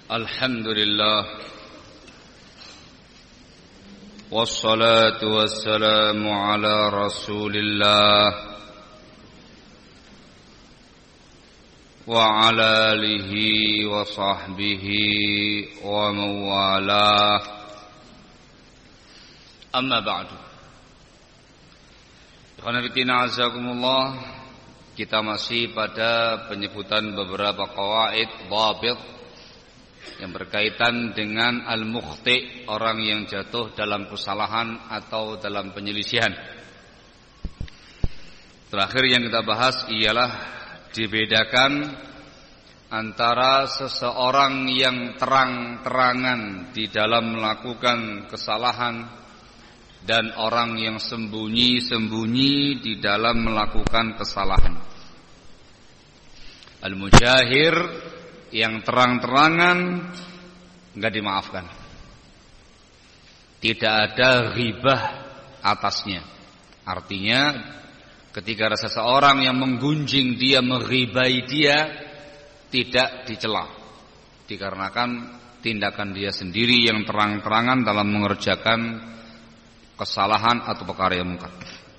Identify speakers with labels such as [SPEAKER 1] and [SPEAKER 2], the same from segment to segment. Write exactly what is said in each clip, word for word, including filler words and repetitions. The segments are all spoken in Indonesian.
[SPEAKER 1] Alhamdulillah wassalatu wassalamu ala Rasulillah wa ala alihi wa sahbihi wa mawalah. Amma ba'du. Ikhwan fillah azakumullah, kita masih pada penyebutan beberapa qawaid dhabit yang berkaitan dengan al-mukhti, orang yang jatuh dalam kesalahan atau dalam penyelisihan. Terakhir yang kita bahas ialah dibedakan antara seseorang yang terang-terangan di dalam melakukan kesalahan dan orang yang sembunyi-sembunyi di dalam melakukan kesalahan. Al-mujahir, yang terang-terangan, enggak dimaafkan. Tidak ada ghibah atasnya. Artinya ketika ada seseorang yang menggunjing dia, menghibai dia, tidak dicela, dikarenakan tindakan dia sendiri yang terang-terangan dalam mengerjakan kesalahan atau perkara yang mungkar.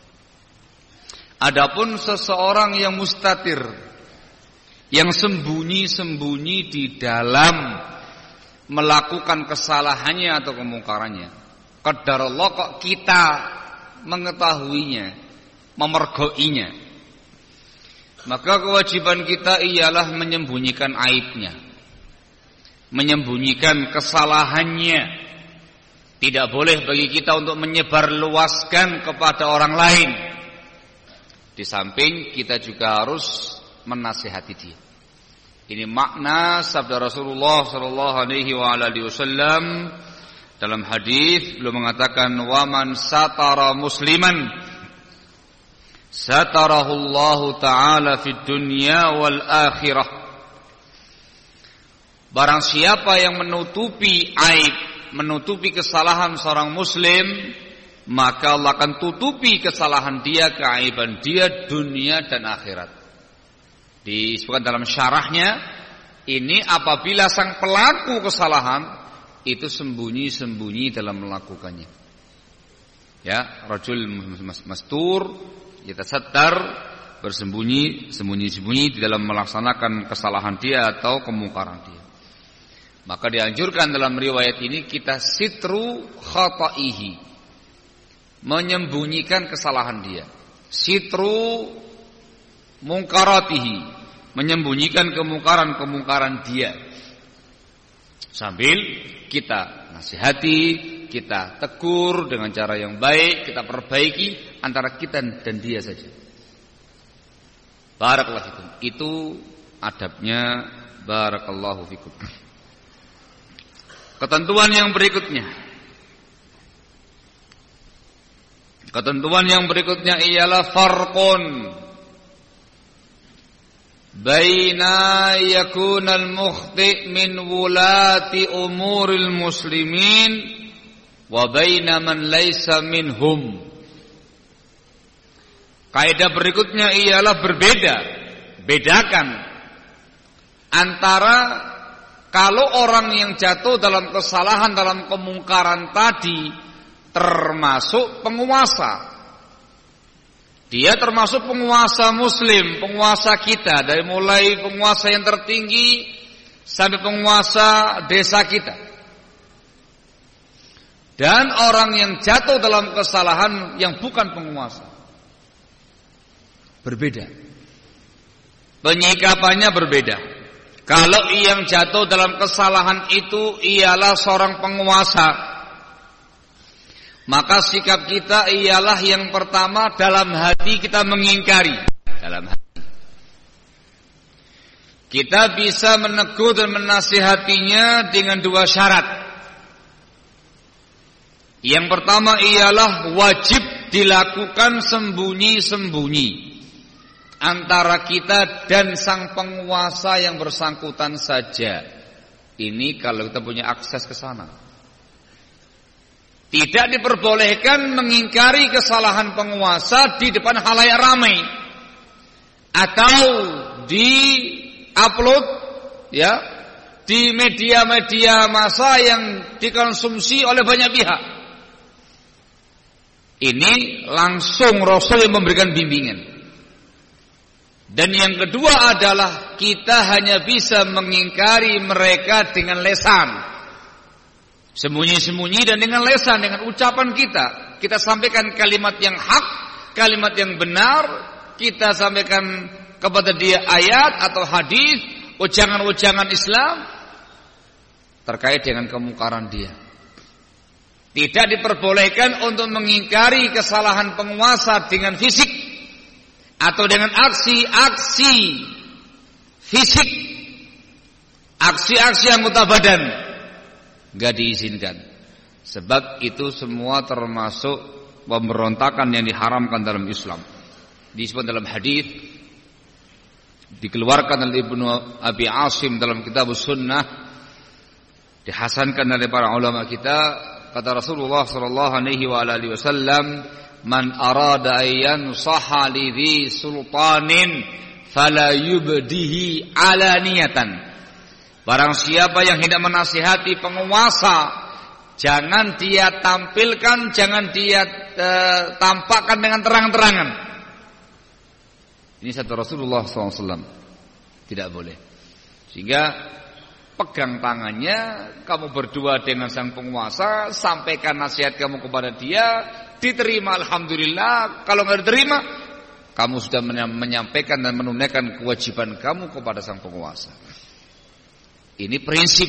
[SPEAKER 1] Adapun seseorang yang mustatir, yang sembunyi-sembunyi di dalam melakukan kesalahannya atau kemungkarannya, qadarullah kok kita mengetahuinya, memergoinya, maka kewajiban kita ialah menyembunyikan aibnya, menyembunyikan kesalahannya. Tidak boleh bagi kita untuk menyebarluaskan kepada orang lain. Di samping kita juga harus menasihati dia. Ini makna sabda Rasulullah sallallahu alaihi wasallam dalam hadis, beliau mengatakan, "Wa man satara musliman satarahullahu ta'ala fid dunya wal akhirah." Barang siapa yang menutupi aib, menutupi kesalahan seorang muslim, maka Allah akan tutupi kesalahan dia, keaiban dia dunia dan akhirat. Disebutkan dalam syarahnya, ini apabila sang pelaku kesalahan itu sembunyi-sembunyi dalam melakukannya. Ya, rajul mastur, yatasattar, bersembunyi, sembunyi-sembunyi di dalam melaksanakan kesalahan dia atau kemungkaran dia. Maka dianjurkan dalam riwayat ini kita sitru khata'ihi, menyembunyikan kesalahan dia. Sitru mungkaratihi, menyembunyikan kemungkaran-kemungkaran dia. Sambil kita nasihati, kita tegur dengan cara yang baik, kita perbaiki antara kita dan dia saja. Barakallahu fikum. Itu adabnya. Barakallahu fikum. Ketentuan yang berikutnya. Ketentuan yang berikutnya ialah farqun baina yakunal mukhti min wulati umuril muslimin wa baina man laisa minhum. Kaidah berikutnya ialah berbeda, bedakan antara kalau orang yang jatuh dalam kesalahan, dalam kemungkaran tadi termasuk penguasa. Dia termasuk penguasa muslim, penguasa kita, dari mulai penguasa yang tertinggi sampai penguasa desa kita. Dan orang yang jatuh dalam kesalahan yang bukan penguasa, berbeda. Penyikapannya berbeda. Kalau yang jatuh dalam kesalahan itu ialah seorang penguasa, maka sikap kita ialah yang pertama, dalam hati kita mengingkari. Dalam hati kita bisa menegur dan menasihatinya dengan dua syarat. Yang pertama ialah wajib dilakukan sembunyi-sembunyi antara kita dan sang penguasa yang bersangkutan saja. Ini kalau kita punya akses ke sana. Tidak diperbolehkan mengingkari kesalahan penguasa di depan khalayak ramai atau di upload ya di media-media massa yang dikonsumsi oleh banyak pihak. Ini langsung Rasul yang memberikan bimbingan. Dan yang kedua adalah kita hanya bisa mengingkari mereka dengan lesan, sembunyi-sembunyi, dan dengan lesan, dengan ucapan kita. Kita sampaikan kalimat yang hak, kalimat yang benar. Kita sampaikan kepada dia ayat atau hadis, ujangan-ujangan Islam terkait dengan kemungkaran dia. Tidak diperbolehkan untuk mengingkari kesalahan penguasa dengan fisik atau dengan aksi-aksi fisik, aksi-aksi anggota badan, enggak diizinkan. Sebab itu semua termasuk pemberontakan yang diharamkan dalam Islam. Disebut dalam hadis, dikeluarkan oleh Ibnu Abi Asim dalam kitab Sunnah, dihasankan oleh para ulama kita. Kata Rasulullah sallallahu alaihi wa alihi wasallam, "Man arada ayyan saha lidhi sultanin fala yubdihi alaniyatan." Barang siapa yang hendak menasihati penguasa, jangan dia tampilkan, jangan dia uh, tampakkan dengan terang-terangan. Ini satu Rasulullah sallallahu alaihi wasallam. Tidak boleh. Sehingga pegang tangannya, kamu berdua dengan sang penguasa, sampaikan nasihat kamu kepada dia, diterima alhamdulillah. Kalau nggak diterima, kamu sudah menyampaikan dan menunaikan kewajiban kamu kepada sang penguasa. Ini prinsip.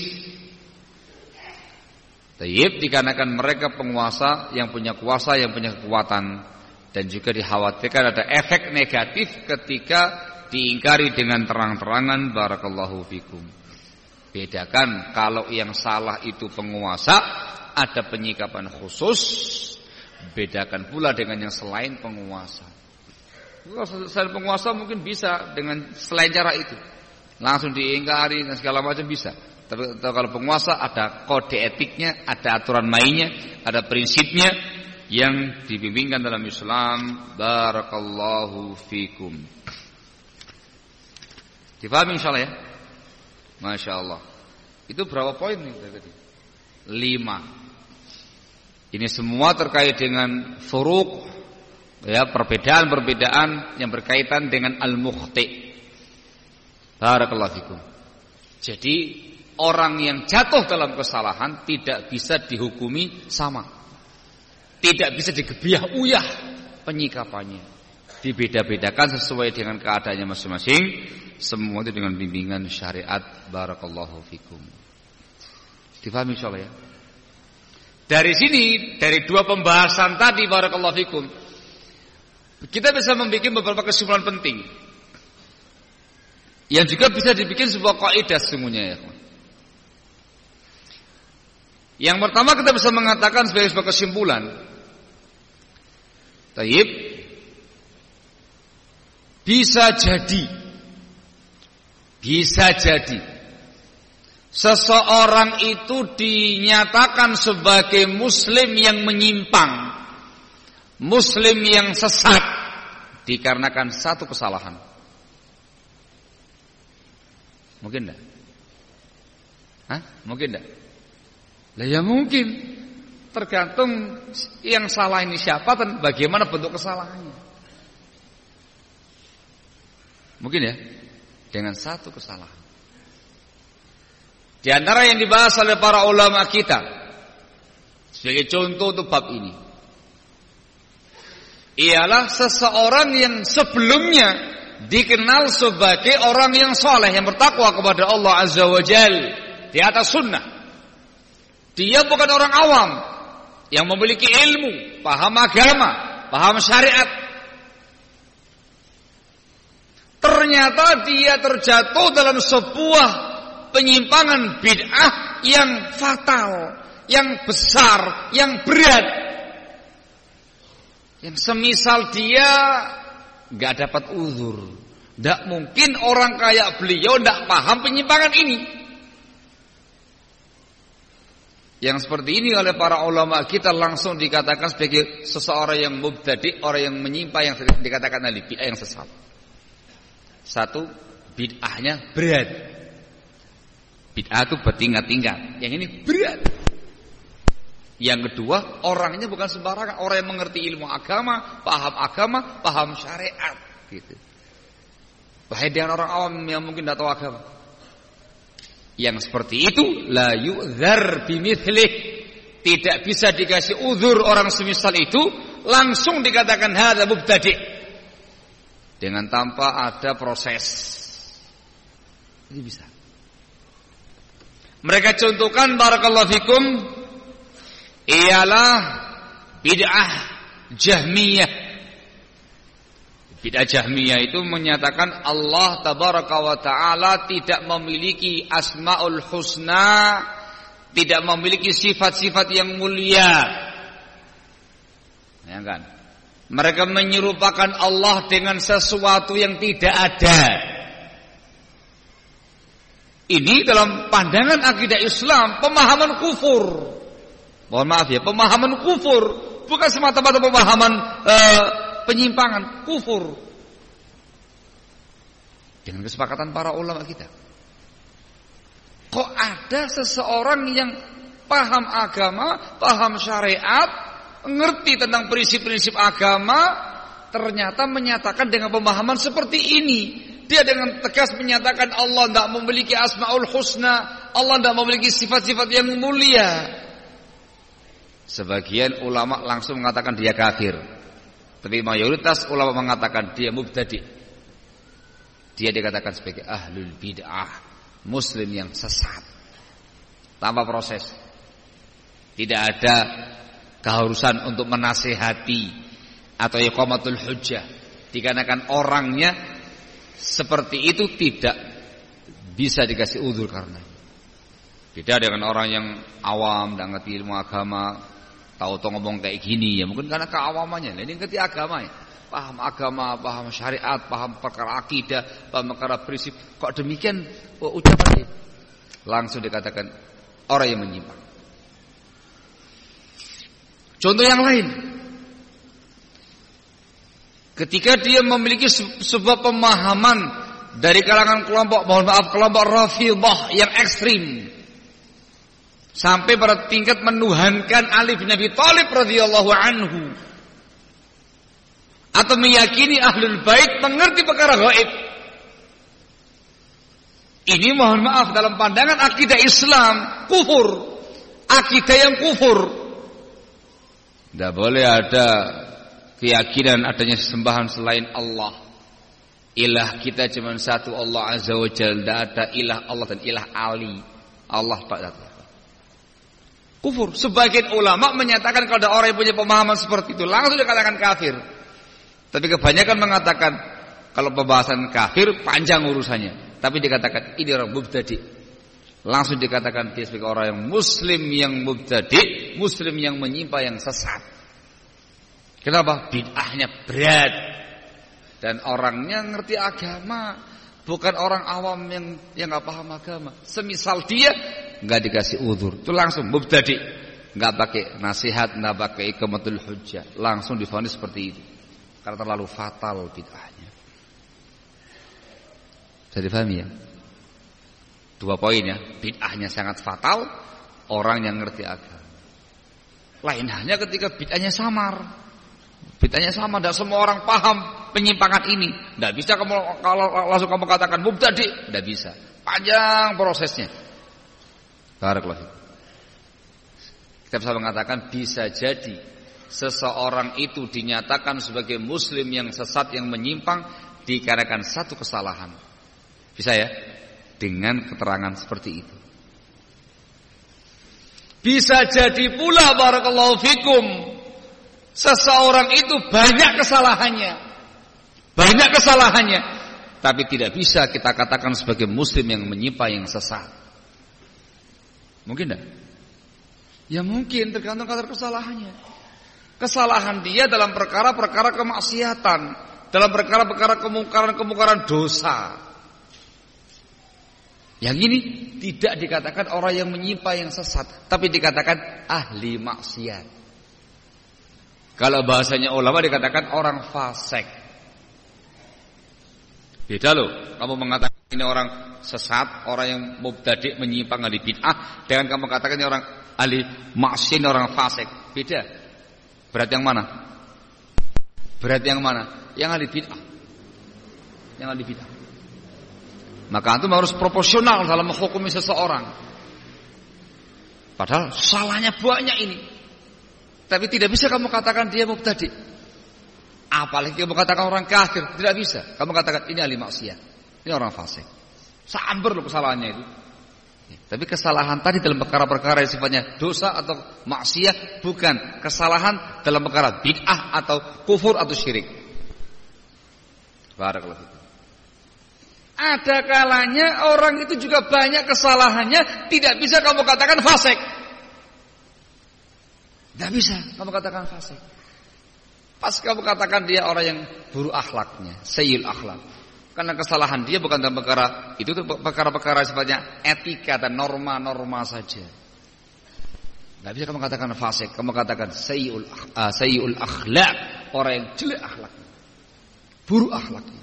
[SPEAKER 1] Tayyib, dikarenakan mereka penguasa yang punya kuasa, yang punya kekuatan, dan juga dikhawatirkan ada efek negatif ketika diingkari dengan terang-terangan. Barakallahu fikum. Bedakan, kalau yang salah itu penguasa, ada penyikapan khusus. Bedakan pula dengan yang selain penguasa. Selain penguasa mungkin bisa dengan selain cara itu, langsung diingkari dan segala macam bisa. Tapi kalau penguasa ada kode etiknya, ada aturan mainnya, ada prinsipnya yang dibimbingkan dalam Islam. Barakallahu fikum. Difahami insyaallah ya? Masya Allah. Itu berapa poin nih tadi? Lima. Ini semua terkait dengan furuq, ya, perbedaan-perbedaan yang berkaitan dengan al-mukhti. Barakallahu fikum. Jadi orang yang jatuh dalam kesalahan tidak bisa dihukumi sama, tidak bisa digebiah uyah penyikapannya, dibeda-bedakan sesuai dengan keadaannya masing-masing. Semua itu dengan bimbingan syariat. Barakallahu fikum. Difahami insyaallah ya. Dari sini, dari dua pembahasan tadi, barakallahu fikum, kita bisa membuat beberapa kesimpulan penting yang juga bisa dibikin sebuah kaidah sesungguhnya ya. Yang pertama, kita bisa mengatakan sebagai sebuah kesimpulan, tayyib, bisa jadi Bisa jadi seseorang itu dinyatakan sebagai muslim yang menyimpang, muslim yang sesat, dikarenakan satu kesalahan. Mungkin enggak? Hah? Mungkin enggak? Lah ya mungkin. Tergantung yang salah ini siapa dan bagaimana bentuk kesalahannya. Mungkin ya? Dengan satu kesalahan. Di antara yang dibahas oleh para ulama kita sebagai contoh untuk bab ini, ialah seseorang yang sebelumnya dikenal sebagai orang yang soleh, yang bertakwa kepada Allah Azza wa Jal, di atas sunnah. Dia bukan orang awam yang memiliki ilmu, paham agama, paham syariat. Ternyata dia terjatuh dalam sebuah penyimpangan bid'ah yang fatal, yang besar, yang berat, yang semisal dia nggak dapat uzur. Tidak mungkin orang kayak beliau tidak paham penyimpangan ini. Yang seperti ini oleh para ulama kita langsung dikatakan sebagai seseorang yang mubtadi', orang yang menyimpang, yang dikatakan ahli bid'ah, yang sesat. Satu, bid'ahnya berat. Bid'ah itu bertingkat-tingkat. Yang ini berat. Yang kedua, orangnya bukan sembarangan, orang yang mengerti ilmu agama, paham agama, paham syariat, gitu. Bahaya dengan orang awam yang mungkin tidak tahu agama. Yang seperti itu, la yu'dzar bimithlih, tidak bisa dikasih uzur orang semisal itu, langsung dikatakan hadza mubtadi', dengan tanpa ada proses. Ini bisa. Mereka contohkan barakallahu fikum ialah bid'ah Jahmiyah. Bid'ah Jahmiyah itu menyatakan Allah tabaraka wa ta'ala tidak memiliki asmaul husna, tidak memiliki sifat-sifat yang mulia. Ya kan? Mereka menyerupakan Allah dengan sesuatu yang tidak ada. Ini dalam pandangan akidah Islam pemahaman kufur. Mohon maaf ya, pemahaman kufur, bukan semata-mata pemahaman uh, penyimpangan, kufur. Dengan kesepakatan para ulama kita. Kok ada seseorang yang paham agama, paham syariat, ngerti tentang prinsip-prinsip agama, ternyata menyatakan dengan pemahaman seperti ini. Dia dengan tegas menyatakan Allah tidak memiliki asmaul husna, Allah tidak memiliki sifat-sifat yang mulia. Sebagian ulama langsung mengatakan dia kafir, tapi mayoritas ulama mengatakan dia mubtadi'. Dia dikatakan sebagai ahlul bid'ah, muslim yang sesat, tanpa proses. Tidak ada keharusan untuk menasihati atau iqamatul hujjah, dikarenakan orangnya seperti itu tidak bisa dikasih uzur karena. Beda dengan orang yang awam, tidak ngerti ilmu agama, tahu-tahu ngomong kayak gini, ya mungkin karena keawamannya. Ini ngerti agama ya, paham agama, paham syariat, paham perkara akidah, paham perkara prinsip. Kok demikian oh, ucapannya? Langsung dikatakan orang yang menyimpang. Contoh yang lain, ketika dia memiliki sebuah pemahaman dari kalangan kelompok, mohon maaf, kelompok Rafidhah yang ekstrim, sampai pada tingkat menuhankan Ali bin Abi Thalib radhiyallahu anhu, atau meyakini ahlul bait mengerti perkara gaib. Ini mohon maaf dalam pandangan akidah Islam kufur, akidah yang kufur. Tidak boleh ada keyakinan adanya sesembahan selain Allah. Ilah kita cuma satu, Allah Azza wa Jalla. Tidak ada ilah Allah dan ilah Ali. Allah tak ada. Kufur. Sebagian ulama menyatakan kalau ada orang yang punya pemahaman seperti itu langsung dikatakan kafir. Tapi kebanyakan mengatakan kalau pembahasan kafir panjang urusannya, tapi dikatakan ini orang mubtadi'. Langsung dikatakan dia sebagai orang yang muslim yang mubtadi', muslim yang menyimpang, yang sesat. Kenapa? Bid'ahnya berat dan orangnya ngerti agama, bukan orang awam yang yang nggak paham agama. Semisal dia nggak dikasih uzur, itu langsung mubtadi', nggak pakai nasihat, nggak pakai iqamatul hujjah, langsung divonis seperti itu karena terlalu fatal bid'ahnya. Bisa difahami ya? Dua poin ya, bid'ahnya sangat fatal, orang yang ngerti agama. Lain halnya ketika bid'ahnya samar. Bid'ahnya sama, tidak semua orang paham penyimpangan ini. Tidak bisa kamu kalau langsung kamu katakan mubtadi', tidak bisa. Panjang prosesnya. Barakallahu fiik. Kita bisa mengatakan bisa jadi seseorang itu dinyatakan sebagai muslim yang sesat, yang menyimpang dikarenakan satu kesalahan. Bisa ya? Dengan keterangan seperti itu. Bisa jadi pula barakallahu fikum seseorang itu banyak kesalahannya, banyak kesalahannya, tapi tidak bisa kita katakan sebagai muslim yang menyimpang, yang sesat. Mungkin tidak? Ya mungkin, tergantung kadar kesalahannya. Kesalahan dia dalam perkara-perkara kemaksiatan, dalam perkara-perkara kemungkaran-kemungkaran dosa. Yang ini tidak dikatakan orang yang menyimpang, yang sesat, tapi dikatakan ahli maksiat. Kalau bahasanya ulama dikatakan orang fasik. Beda loh, kamu mengatakan ini orang sesat, orang yang mubtadi', menyimpang, ahli bid'ah, dengan kamu katakan ini orang ahli maksiat, orang fasik. Beda. Berat yang mana? Berat yang mana? Yang ahli bid'ah. Yang ahli bid'ah. Maka antum harus proporsional dalam menghukumi seseorang. Padahal salahnya banyak ini. Tapi tidak bisa kamu katakan dia mubtadi'. Apalagi kamu katakan orang kafir, tidak bisa. Kamu katakan ini ahli maksiat, ini orang fasik. Sambar loh kesalahannya itu. Ya, tapi kesalahan tadi dalam perkara-perkara yang sifatnya dosa atau maksiat, bukan kesalahan dalam perkara bid'ah atau kufur atau syirik. Barakallahu fikum. Ada kalanya orang itu juga banyak kesalahannya, tidak bisa kamu katakan fasik. Tidak bisa kamu katakan fasik. Pas kamu katakan dia orang yang buruk akhlaknya, sayyil akhlak. Karena kesalahan dia bukan dalam perkara itu, perkara-perkara sifatnya etika dan norma-norma saja. Tidak bisa kamu katakan fasik, kamu katakan sayyul uh, sayyul akhlak, orang yang jelek akhlaknya, buruk akhlaknya.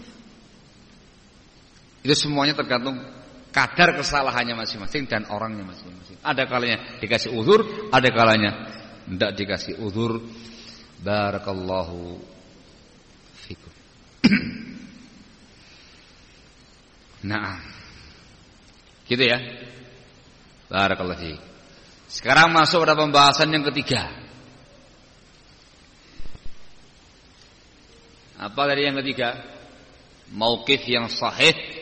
[SPEAKER 1] Itu semuanya tergantung kadar kesalahannya masing-masing dan orangnya masing-masing. Ada kalanya dikasih uzur, ada kalanya tidak dikasih uzur. Barakallahu fikum. Nah, gitu ya. Barakallahu fikum. Sekarang masuk pada pembahasan yang ketiga. Apa tadi yang ketiga? Mauqif yang sahih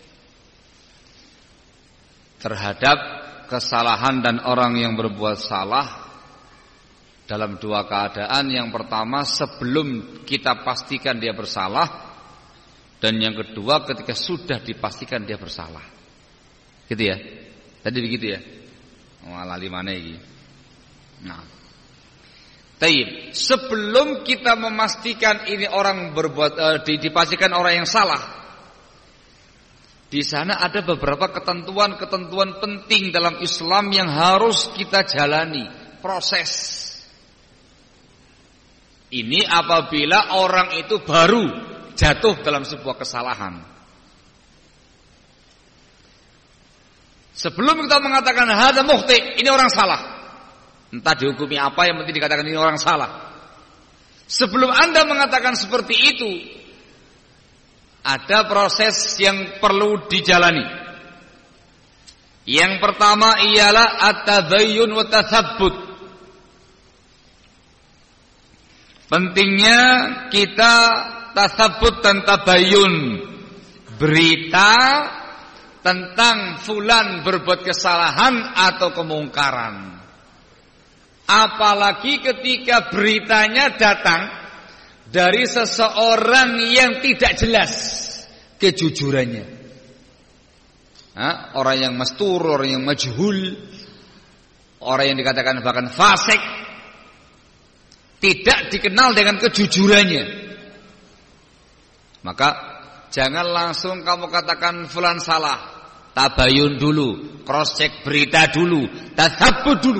[SPEAKER 1] terhadap kesalahan dan orang yang berbuat salah dalam dua keadaan. Yang pertama, sebelum kita pastikan dia bersalah, dan yang kedua ketika sudah dipastikan dia bersalah. Gitu ya. Tadi begitu ya. Malah limane iki. Nah. Taib, sebelum kita memastikan ini orang berbuat uh, dipastikan orang yang salah, di sana ada beberapa ketentuan-ketentuan penting dalam Islam yang harus kita jalani, proses. Ini apabila orang itu baru jatuh dalam sebuah kesalahan. Sebelum kita mengatakan hadza mukhti, ini orang salah, entah dihukumi apa, yang penting dikatakan ini orang salah. Sebelum Anda mengatakan seperti itu, ada proses yang perlu dijalani. Yang pertama ialah at-tabayyun wa tatsabbut. Pentingnya kita tatsabbut dan tabayyun. Berita tentang fulan berbuat kesalahan atau kemungkaran. Apalagi ketika beritanya datang dari seseorang yang tidak jelas kejujurannya. Nah, orang yang mastur, orang yang majhul, orang yang dikatakan bahkan fasik, tidak dikenal dengan kejujurannya. Maka jangan langsung kamu katakan fulan salah. Tabayun dulu, cross check berita dulu, tatsabbut dulu.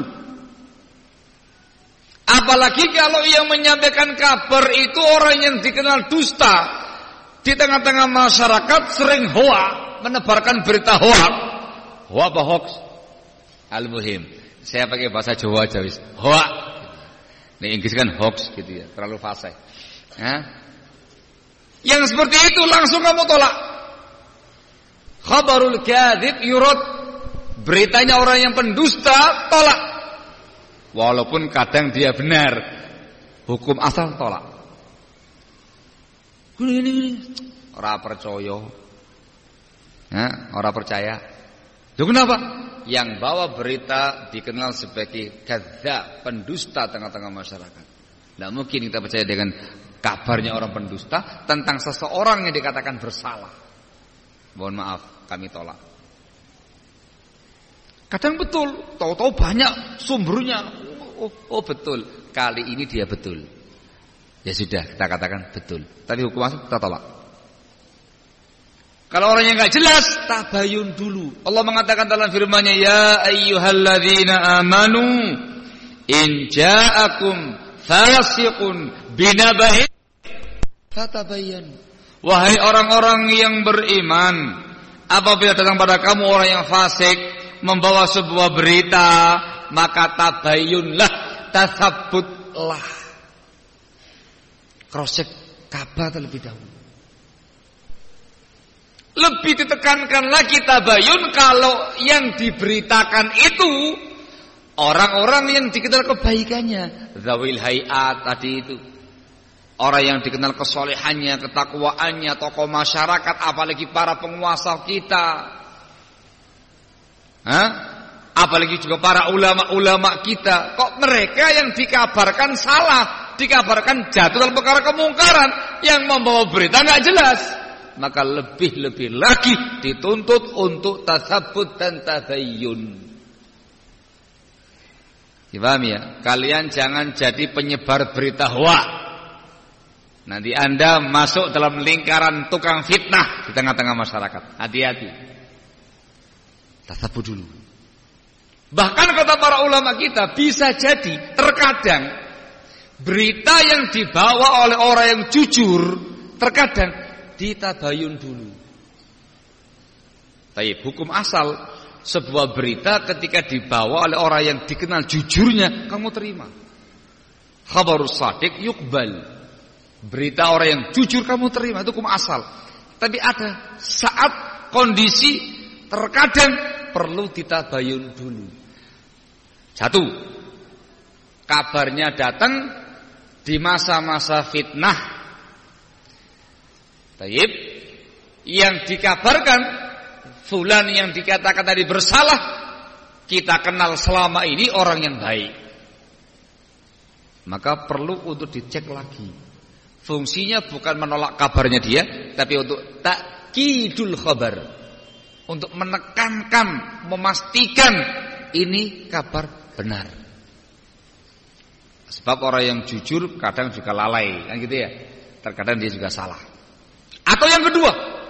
[SPEAKER 1] Apalagi kalau yang menyampaikan kabar itu orang yang dikenal dusta, di tengah-tengah masyarakat sering hoa, menebarkan berita hoa. Hoa apa hoax? Al-muhim, saya pakai bahasa Jawa aja wis. Hoa. Ini Inggris kan hoax gitu ya, terlalu fasih. Ya. Yang seperti itu langsung kamu tolak. Khabarul kadzib yurad, beritanya orang yang pendusta tolak. Walaupun kadang dia benar, hukum asal tolak. Gini gini, ora percaya, ya, ora percaya. Loh kenapa? Yang bawa berita dikenal sebagai kadzdzab, pendusta tengah-tengah masyarakat. Tidak mungkin kita percaya dengan kabarnya orang pendusta tentang seseorang yang dikatakan bersalah. Mohon maaf, kami tolak. Kadang betul, tahu-tahu banyak sumbernya. Oh, oh betul, kali ini dia betul. Ya sudah, kita katakan betul. Tapi hukum asal kita tolak. Kalau orang yang enggak jelas, tabayun dulu. Allah mengatakan dalam firman-Nya, ya ayyuhalladzina amanu in ja'akum fasiqun binaba'in fatabayyanu. Wahai orang-orang yang beriman, apabila datang pada kamu orang yang fasik membawa sebuah berita, maka tabayyunlah, tasabbutlah, cross check kabar terlebih dahulu. Lebih ditekankan lagi tabayyun kalau yang diberitakan itu orang-orang yang dikenal kebaikannya, zawil hayat tadi itu. Orang yang dikenal kesolehannya, ketakwaannya, tokoh masyarakat, apalagi para penguasa kita. Hah? Apalagi juga para ulama-ulama kita. Kok mereka yang dikabarkan salah, dikabarkan jatuh dalam perkara kemungkaran, yang membawa berita nggak jelas. Maka lebih-lebih lagi dituntut untuk tasabbut dan tabayyun. Dipahami ya? Kalian jangan jadi penyebar berita hoak. Nanti Anda masuk dalam lingkaran tukang fitnah di tengah-tengah masyarakat. Hati-hati. Tasabbut dulu. Bahkan kata para ulama kita, bisa jadi terkadang berita yang dibawa oleh orang yang jujur terkadang ditabayun dulu. Baik, hukum asal sebuah berita ketika dibawa oleh orang yang dikenal jujurnya, kamu terima. Khabarus shadiq yuqbal. Berita orang yang jujur kamu terima, itu hukum asal. Tapi ada saat kondisi terkadang perlu ditabayun dulu. Satu, kabarnya datang di masa-masa fitnah. Taib, yang dikabarkan fulan yang dikatakan tadi bersalah, kita kenal selama ini orang yang baik. Maka perlu untuk dicek lagi. Fungsinya bukan menolak kabarnya dia, tapi untuk takkidul khabar, untuk menekankan, memastikan ini kabar benar. Sebab orang yang jujur kadang juga lalai, kan gitu ya. Terkadang dia juga salah. Atau yang kedua,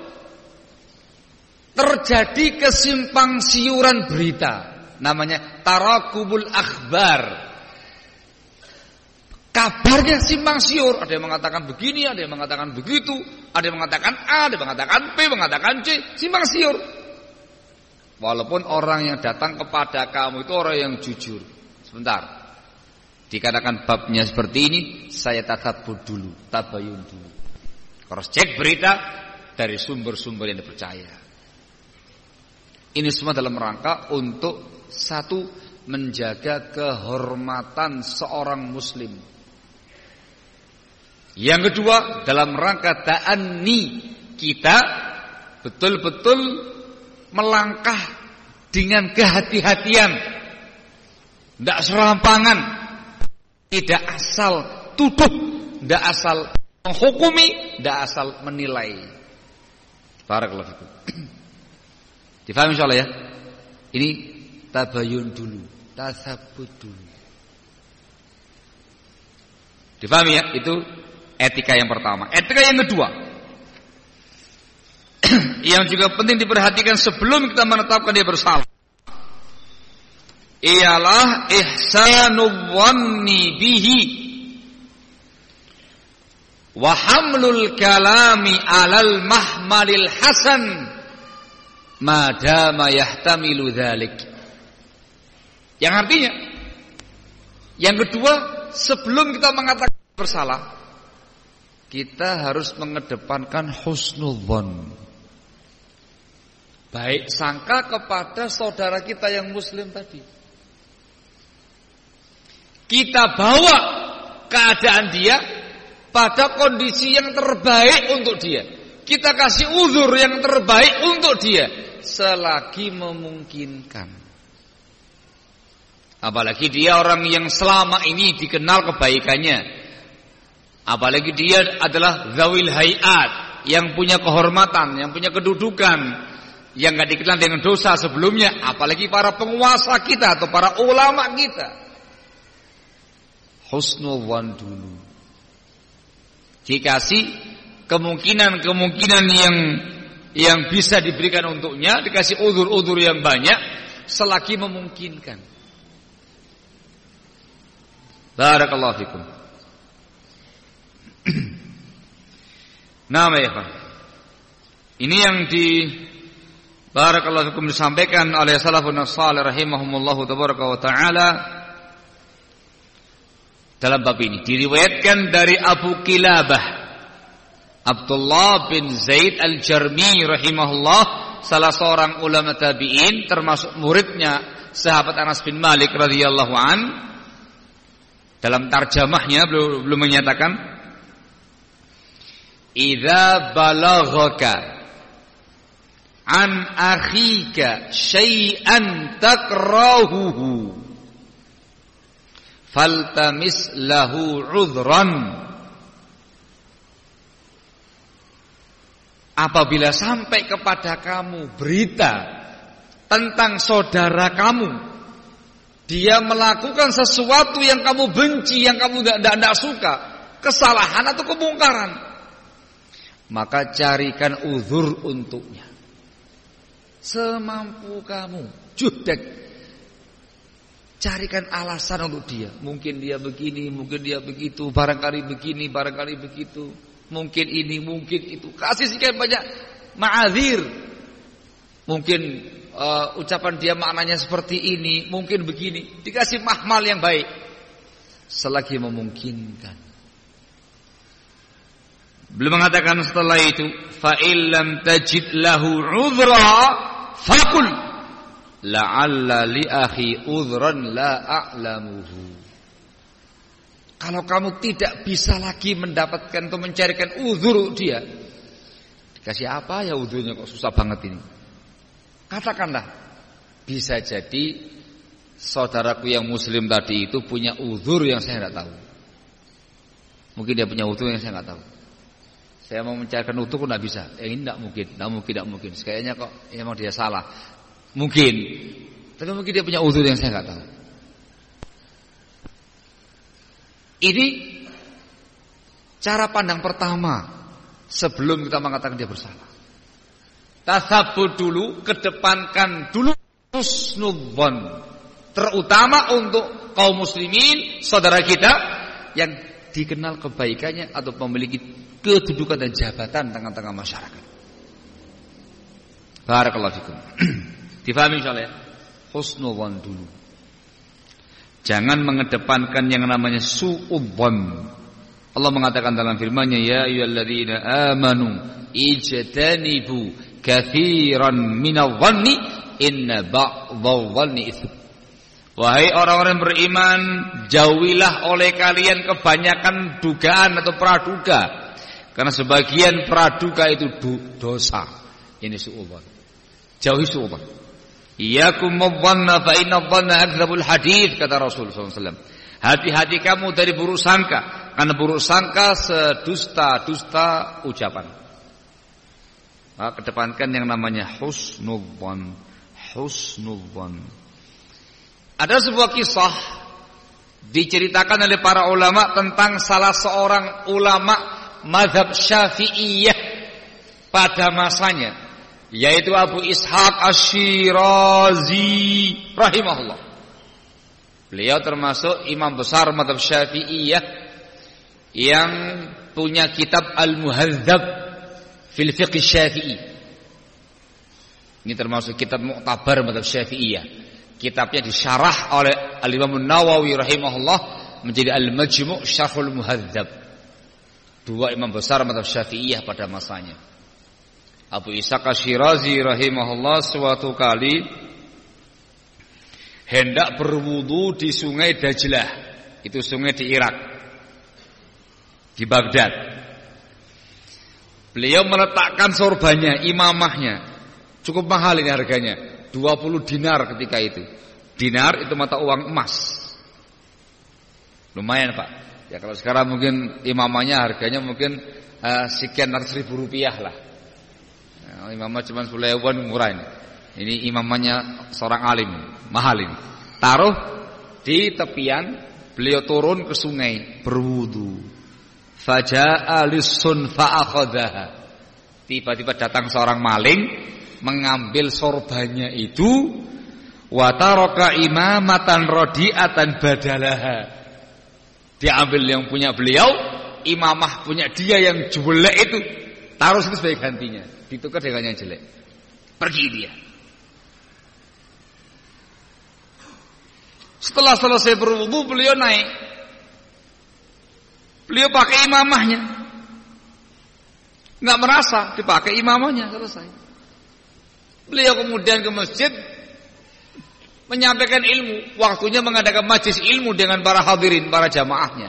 [SPEAKER 1] terjadi kesimpang siuran berita, namanya tarakubul akhbar. Kabarnya simpang siur, ada yang mengatakan begini, ada yang mengatakan begitu, ada yang mengatakan A, ada yang mengatakan B, mengatakan C, simpang siur. Walaupun orang yang datang kepada kamu itu orang yang jujur. Sebentar, dikatakan babnya seperti ini, saya tasabbut dulu, tabayun dulu. Cross cek berita dari sumber-sumber yang dipercaya. Ini semua dalam rangka untuk satu, menjaga kehormatan seorang muslim. Yang kedua, dalam rangka ta'anni, kita betul-betul melangkah dengan kehati-hatian, tidak serampangan, tidak asal tuduh, tidak asal menghukumi, tidak asal menilai. Barakallahu fikum. Difahami insyaallah ya. Ini tabayun dulu, tasabbut dulu. Difahami ya? Itu etika yang pertama. Etika yang kedua, yang juga penting diperhatikan sebelum kita menetapkan dia bersalah, ialah ihsanul dhanni bihi wa hamlul kalami alal mahmalil hasan madama yahtamilu dzalik. Yang artinya, yang kedua, sebelum kita mengatakan bersalah, kita harus mengedepankan husnul dzan, baik sangka kepada saudara kita yang muslim tadi. Kita bawa keadaan dia pada kondisi yang terbaik untuk dia. Kita kasih uzur yang terbaik untuk dia selagi memungkinkan. Apalagi dia orang yang selama ini dikenal kebaikannya. Apalagi dia adalah zawil hayat, yang punya kehormatan, yang punya kedudukan, yang gak dikenal dengan dosa sebelumnya. Apalagi para penguasa kita atau para ulama kita. Husnul dzan dulu. Dikasih kemungkinan-kemungkinan yang yang bisa diberikan untuknya, dikasih uzur-uzur yang banyak selagi memungkinkan. Barakallahu fikum. Nah, ya Pak. Ini yang Barakallahu fikum, disampaikan oleh salafun salih rahimahumullahu tabaraka wa taala dalam bab ini. Diriwayatkan dari Abu Kilabah Abdullah bin Zaid al-Jarmi rahimahullah, salah seorang ulama tabi'in termasuk muridnya sahabat Anas bin Malik radhiyallahu an. Dalam tarjamahnya belum, belum menyatakan, idza balaghaka an akhika syai'an takrahuhu faltamis lahu udhran. Apabila sampai kepada kamu berita tentang saudara kamu, dia melakukan sesuatu yang kamu benci, yang kamu tidak suka, kesalahan atau kemungkaran, maka carikan uzur untuknya semampu kamu. Juhdek, carikan alasan untuk dia. Mungkin dia begini, mungkin dia begitu, barangkali begini, barangkali begitu, mungkin ini, mungkin itu. Kasih sekian banyak ma'adzir. Mungkin uh, ucapan dia maknanya seperti ini, mungkin begini. Dikasih mahmal yang baik selagi memungkinkan. Belum mengatakan setelah itu, fa illam tajid lahu udhra faqul la'alla li akhi udhran la a'lamuhu. Kalau kamu tidak bisa lagi mendapatkan atau mencarikan uzur dia, dikasih apa ya uzurnya, kok susah banget ini, katakanlah, bisa jadi saudaraku yang muslim tadi itu punya uzur yang saya tidak tahu. Mungkin dia punya uzur yang saya tidak tahu. Saya mau mencarikan uzur kok tidak bisa. Eh, ini tidak mungkin, tidak mungkin, tidak mungkin. Kayaknya kok ya, emang dia salah. Mungkin, tapi mungkin dia punya uzur yang saya tidak tahu. Ini cara pandang pertama sebelum kita mengatakan dia bersalah. Tasabut dulu, kedepankan dulu husnudzon, terutama untuk kaum muslimin, saudara kita yang dikenal kebaikannya atau memiliki kedudukan dan jabatan tengah-tengah masyarakat. Barakallahu fikum. Difahami insyaallah ya? Husnudzon dulu. Jangan mengedepankan yang namanya su'udzon. Allah mengatakan dalam firman-Nya, ya ayyuhalladzina amanu ijtanibu katsiran minadh-dhanni inna ba'dadh-dhanni itsm. Wahai orang-orang beriman, jauhilah oleh kalian kebanyakan dugaan atau praduga, karena sebagian praduga itu dosa. Ini su'udzon. Jauhi su'udzon. Iyakum wadhanna fa inna dhanna akdzabul hadits, kata Rasul sallallahu alaihi wasallam. Hati-hati kamu dari buruk sangka, karena buruk sangka sedusta-dusta ucapan. Nah, kedepankan yang namanya husnudzon. Husnudzon. Ada sebuah kisah diceritakan oleh para ulama tentang salah seorang ulama mazhab Syafi'iyah pada masanya, yaitu Abu Ishaq Asy-Syirazi rahimahullah. Beliau termasuk imam besar mazhab Syafi'iyah yang punya kitab Al-Muhadzab fil Fiqh Syafi'i. Ini termasuk kitab muktabar mazhab Syafi'iyah. Kitabnya disyarah oleh Al-Imam Nawawi rahimahullah menjadi Al-Majmu' Syarhul Muhadzab. Dua imam besar mazhab Syafi'iyah pada masanya. Abu Ishaq Asy-Syirazi rahimahullah suatu kali hendak berwudu di sungai Dajlah. Itu sungai di Irak, di Baghdad. Beliau meletakkan sorbannya, imamahnya. Cukup mahal ini harganya, dua puluh dinar ketika itu. Dinar itu mata uang emas. Lumayan Pak. Ya kalau sekarang mungkin imamahnya harganya mungkin uh, sekian ratus ribu rupiah lah. Ya, imamah cuma sepuluh ribuan, murah ini. Ini imamahnya seorang alim, mahal ini. Taruh di tepian, beliau turun ke sungai berwudu. Faja'a lis-sun fa'akhadhaha. Tiba-tiba datang seorang maling, mengambil sorbannya itu, wa taraka imamatan radi'atan badalaha. Diambil yang punya beliau, imamah punya dia yang jelek itu, taruh itu sebagai gantinya, ditukar dengan yang jelek. Pergi dia. Setelah selesai berwudu beliau naik. Beliau pakai imamahnya. Enggak merasa dipakai imamahnya, selesai. Beliau kemudian ke masjid menyampaikan ilmu, waktunya mengadakan majlis ilmu dengan para hadirin, para jamaahnya.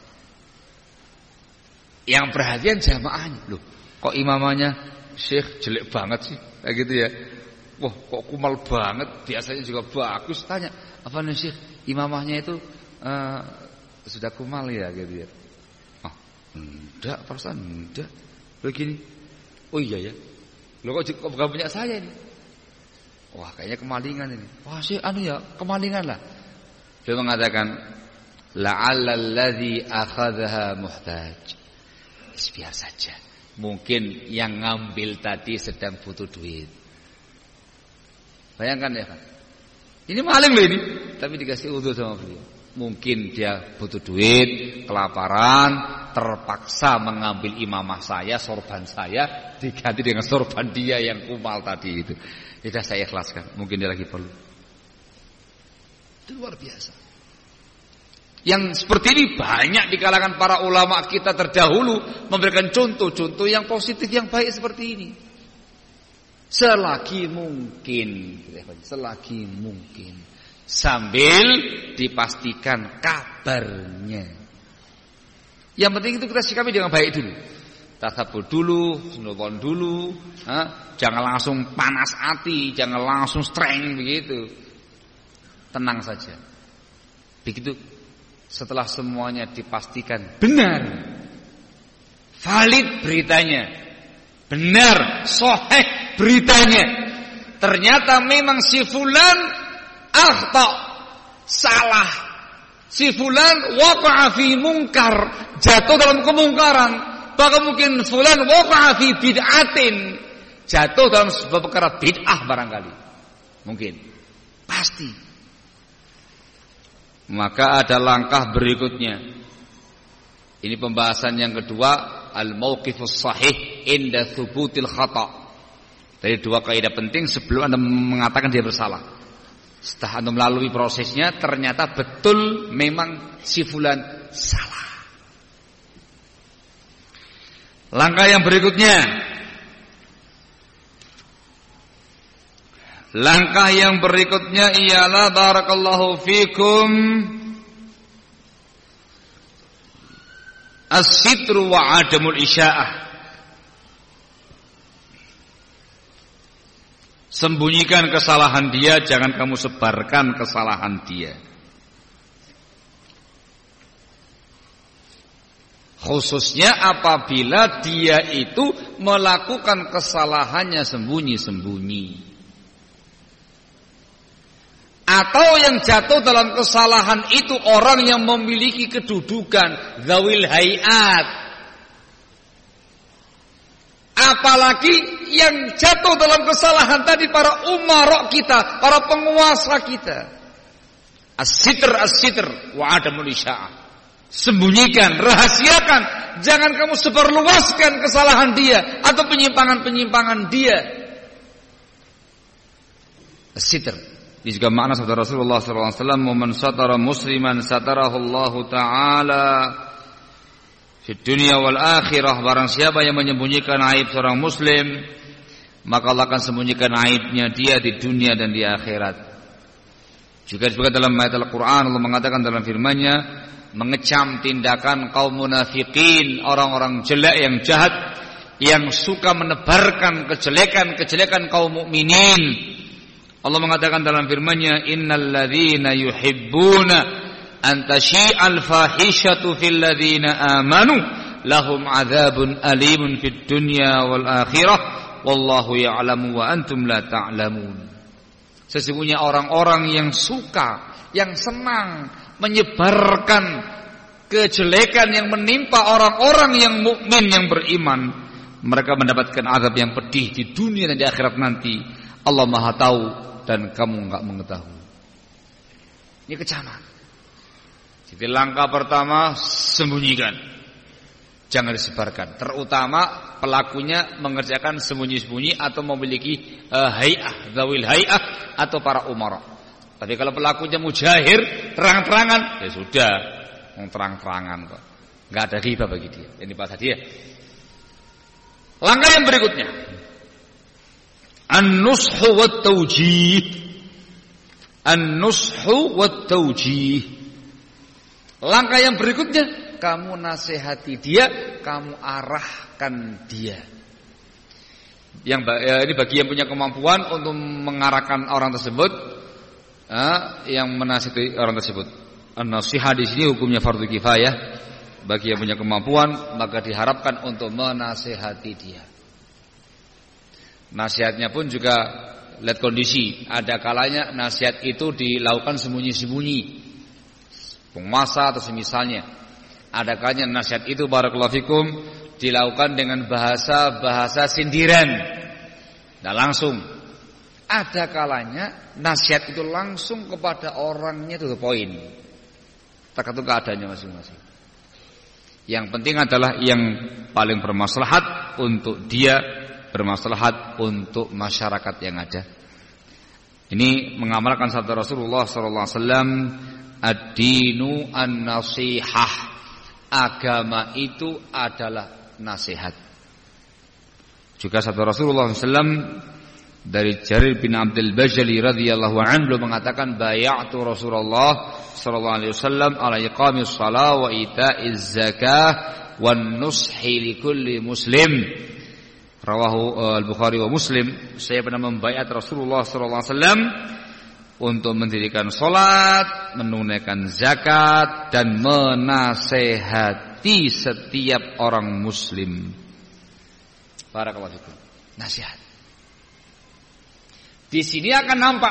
[SPEAKER 1] Yang perhatian jamaahnya, loh, kok imamahnya Syekh jelek banget sih, kayak gitu ya. Wah, kok kumal banget, biasanya juga bagus. Tanya, apa nih Syekh, imamahnya itu uh, sudah kumal ya, gitu ya. Oh, enggak, perasaan enggak. Begini, oh iya ya, lo kok, kok bukan punya saya ini? Wah, kayaknya kemalingan ini. Wah, sih anu ya, kemalingan lah. Dia mengatakan, la'alla alladhi akhadhaha muhtaj. Biar saja. Mungkin yang ngambil tadi sedang butuh duit. Bayangkan ya kan? Ini maling loh ini, tapi dikasih udhu sama beliau. Mungkin dia butuh duit, kelaparan, terpaksa mengambil imamah saya, sorban saya, diganti dengan sorban dia yang kumal tadi itu. Sudah saya ikhlaskan, mungkin dia lagi perlu. Itu luar biasa. Yang seperti ini banyak di kalangan para ulama kita terdahulu memberikan contoh-contoh yang positif, yang baik seperti ini. Selagi mungkin, selagi mungkin. Sambil dipastikan kabarnya. Yang penting itu kita sikapi dengan baik dulu. Tasabur dulu, nonton dulu, ha? Jangan langsung panas hati, jangan langsung streng begitu. Tenang saja. Begitu setelah semuanya dipastikan benar, valid beritanya, benar, sahih beritanya, ternyata memang si fulan akhta, salah, si fulan waqa'a fi munkar, jatuh dalam kemungkaran, bahkan mungkin fulan waqa'a fi bid'atin, jatuh dalam sebuah perkara bid'ah barangkali. Mungkin. Pasti. Maka ada langkah berikutnya. Ini pembahasan yang kedua, al-mauqifus sahih inda thubutil khata'. Dari dua kaidah penting sebelum Anda mengatakan dia bersalah. Setelah Anda melalui prosesnya, ternyata betul memang si fulan salah. Langkah yang berikutnya, langkah yang berikutnya ialah barakallahu fikum as-sitru wa adamul isya'ah. Sembunyikan kesalahan dia, jangan kamu sebarkan kesalahan dia. Khususnya apabila dia itu melakukan kesalahannya sembunyi-sembunyi. Atau yang jatuh dalam kesalahan itu orang yang memiliki kedudukan zawil hayat. Apalagi yang jatuh dalam kesalahan tadi para umarok kita, para penguasa kita. As-sitr as-sitr wa adamul isya'ah. Sembunyikan, rahasiakan, jangan kamu sebarluaskan kesalahan dia atau penyimpangan-penyimpangan dia. As-sitr. Ini juga makna sabda Rasulullah sallallahu alaihi wasallam, "Man satara musliman satarahu Allah taala di dunia wal akhirah." Barang siapa yang menyembunyikan aib seorang muslim, maka Allah akan sembunyikan aibnya dia di dunia dan di akhirat. Juga disebutkan dalam ayat Al-Quran, Allah mengatakan dalam firman-Nya, mengecam tindakan kaum munafikin, orang-orang jelek yang jahat, yang suka menebarkan kejelekan-kejelekan kaum mukminin. Allah mengatakan dalam firman-Nya, innal ladzina yuhibbuna an tasyi'al fahishatu fil ladzina amanu lahum adzabun alimun fid dunya wal akhirah wallahu ya'lamu wa antum la ta'lamun. Sesungguhnya orang-orang yang suka, yang senang menyebarkan kejelekan yang menimpa orang-orang yang mukmin, yang beriman, mereka mendapatkan azab yang pedih di dunia dan di akhirat nanti. Allah Maha tahu dan kamu enggak mengetahui. Ini kecaman. Jadi langkah pertama, sembunyikan, jangan disebarkan. Terutama pelakunya mengerjakan sembunyi-sembunyi atau memiliki uh, hay'ah, zawil hay'ah atau para umara. Tapi kalau pelakunya mujahir, terang-terangan, ya sudah, terang-terangan kok. Enggak ada riba bagi dia. Ini bahasa dia. Langkah yang berikutnya, an-nushu wat-tawjih. An-nushu wat-tawjih. Langkah yang berikutnya, kamu nasihati dia, kamu arahkan dia. Yang ya, ini bagi yang punya kemampuan untuk mengarahkan orang tersebut, eh, yang menasihati orang tersebut. An-nasihat di sini hukumnya fardu kifayah. Bagi yang punya kemampuan, maka diharapkan untuk menasihati dia. Nasihatnya pun juga lihat kondisi. Ada kalanya nasihat itu dilakukan sembunyi-sembunyi, penguasa atau semisalnya. Ada kalanya nasihat itu barakallahu fikum dilakukan dengan bahasa-bahasa sindiran dan langsung. Ada kalanya nasihat itu langsung kepada orangnya, to the point. Tergantung keadaannya masing-masing. Yang penting adalah yang paling bermaslahat untuk dia, bermaslahat untuk masyarakat yang ada. Ini mengamalkan sabda Rasulullah sallallahu alaihi wasallam, ad-dinu an-nasihah. Agama itu adalah nasihat. Juga sabda Rasulullah sallallahu alaihi wasallam dari Jarir bin Abdul Bajali radhiyallahu anhu mengatakan, bay'atu Rasulullah sallallahu alaihi wasallam ala iqamis shalah wa ita'iz zakah wan nushi likulli muslim. Rawahu al-Bukhari wa Muslim. Saya pernah membaiat Rasulullah sallallahu alaihi wasallam untuk mendirikan salat, menunaikan zakat dan menasehati setiap orang muslim. Barakallahu fikum. Nasihat. Di sini akan nampak.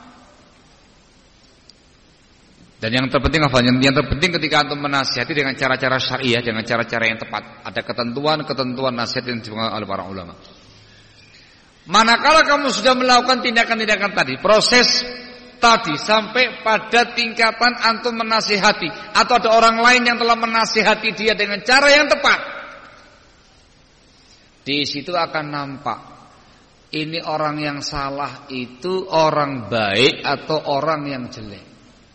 [SPEAKER 1] Dan yang terpenting apa? Yang, yang terpenting ketika antum menasihati dengan cara-cara syariah, dengan cara-cara yang tepat. Ada ketentuan-ketentuan nasihat yang disebutkan oleh para ulama. Manakala kamu sudah melakukan tindakan-tindakan tadi, proses tadi sampai pada tingkatan antum menasihati, atau ada orang lain yang telah menasihati dia dengan cara yang tepat, di situ akan nampak ini orang yang salah itu orang baik atau orang yang jelek,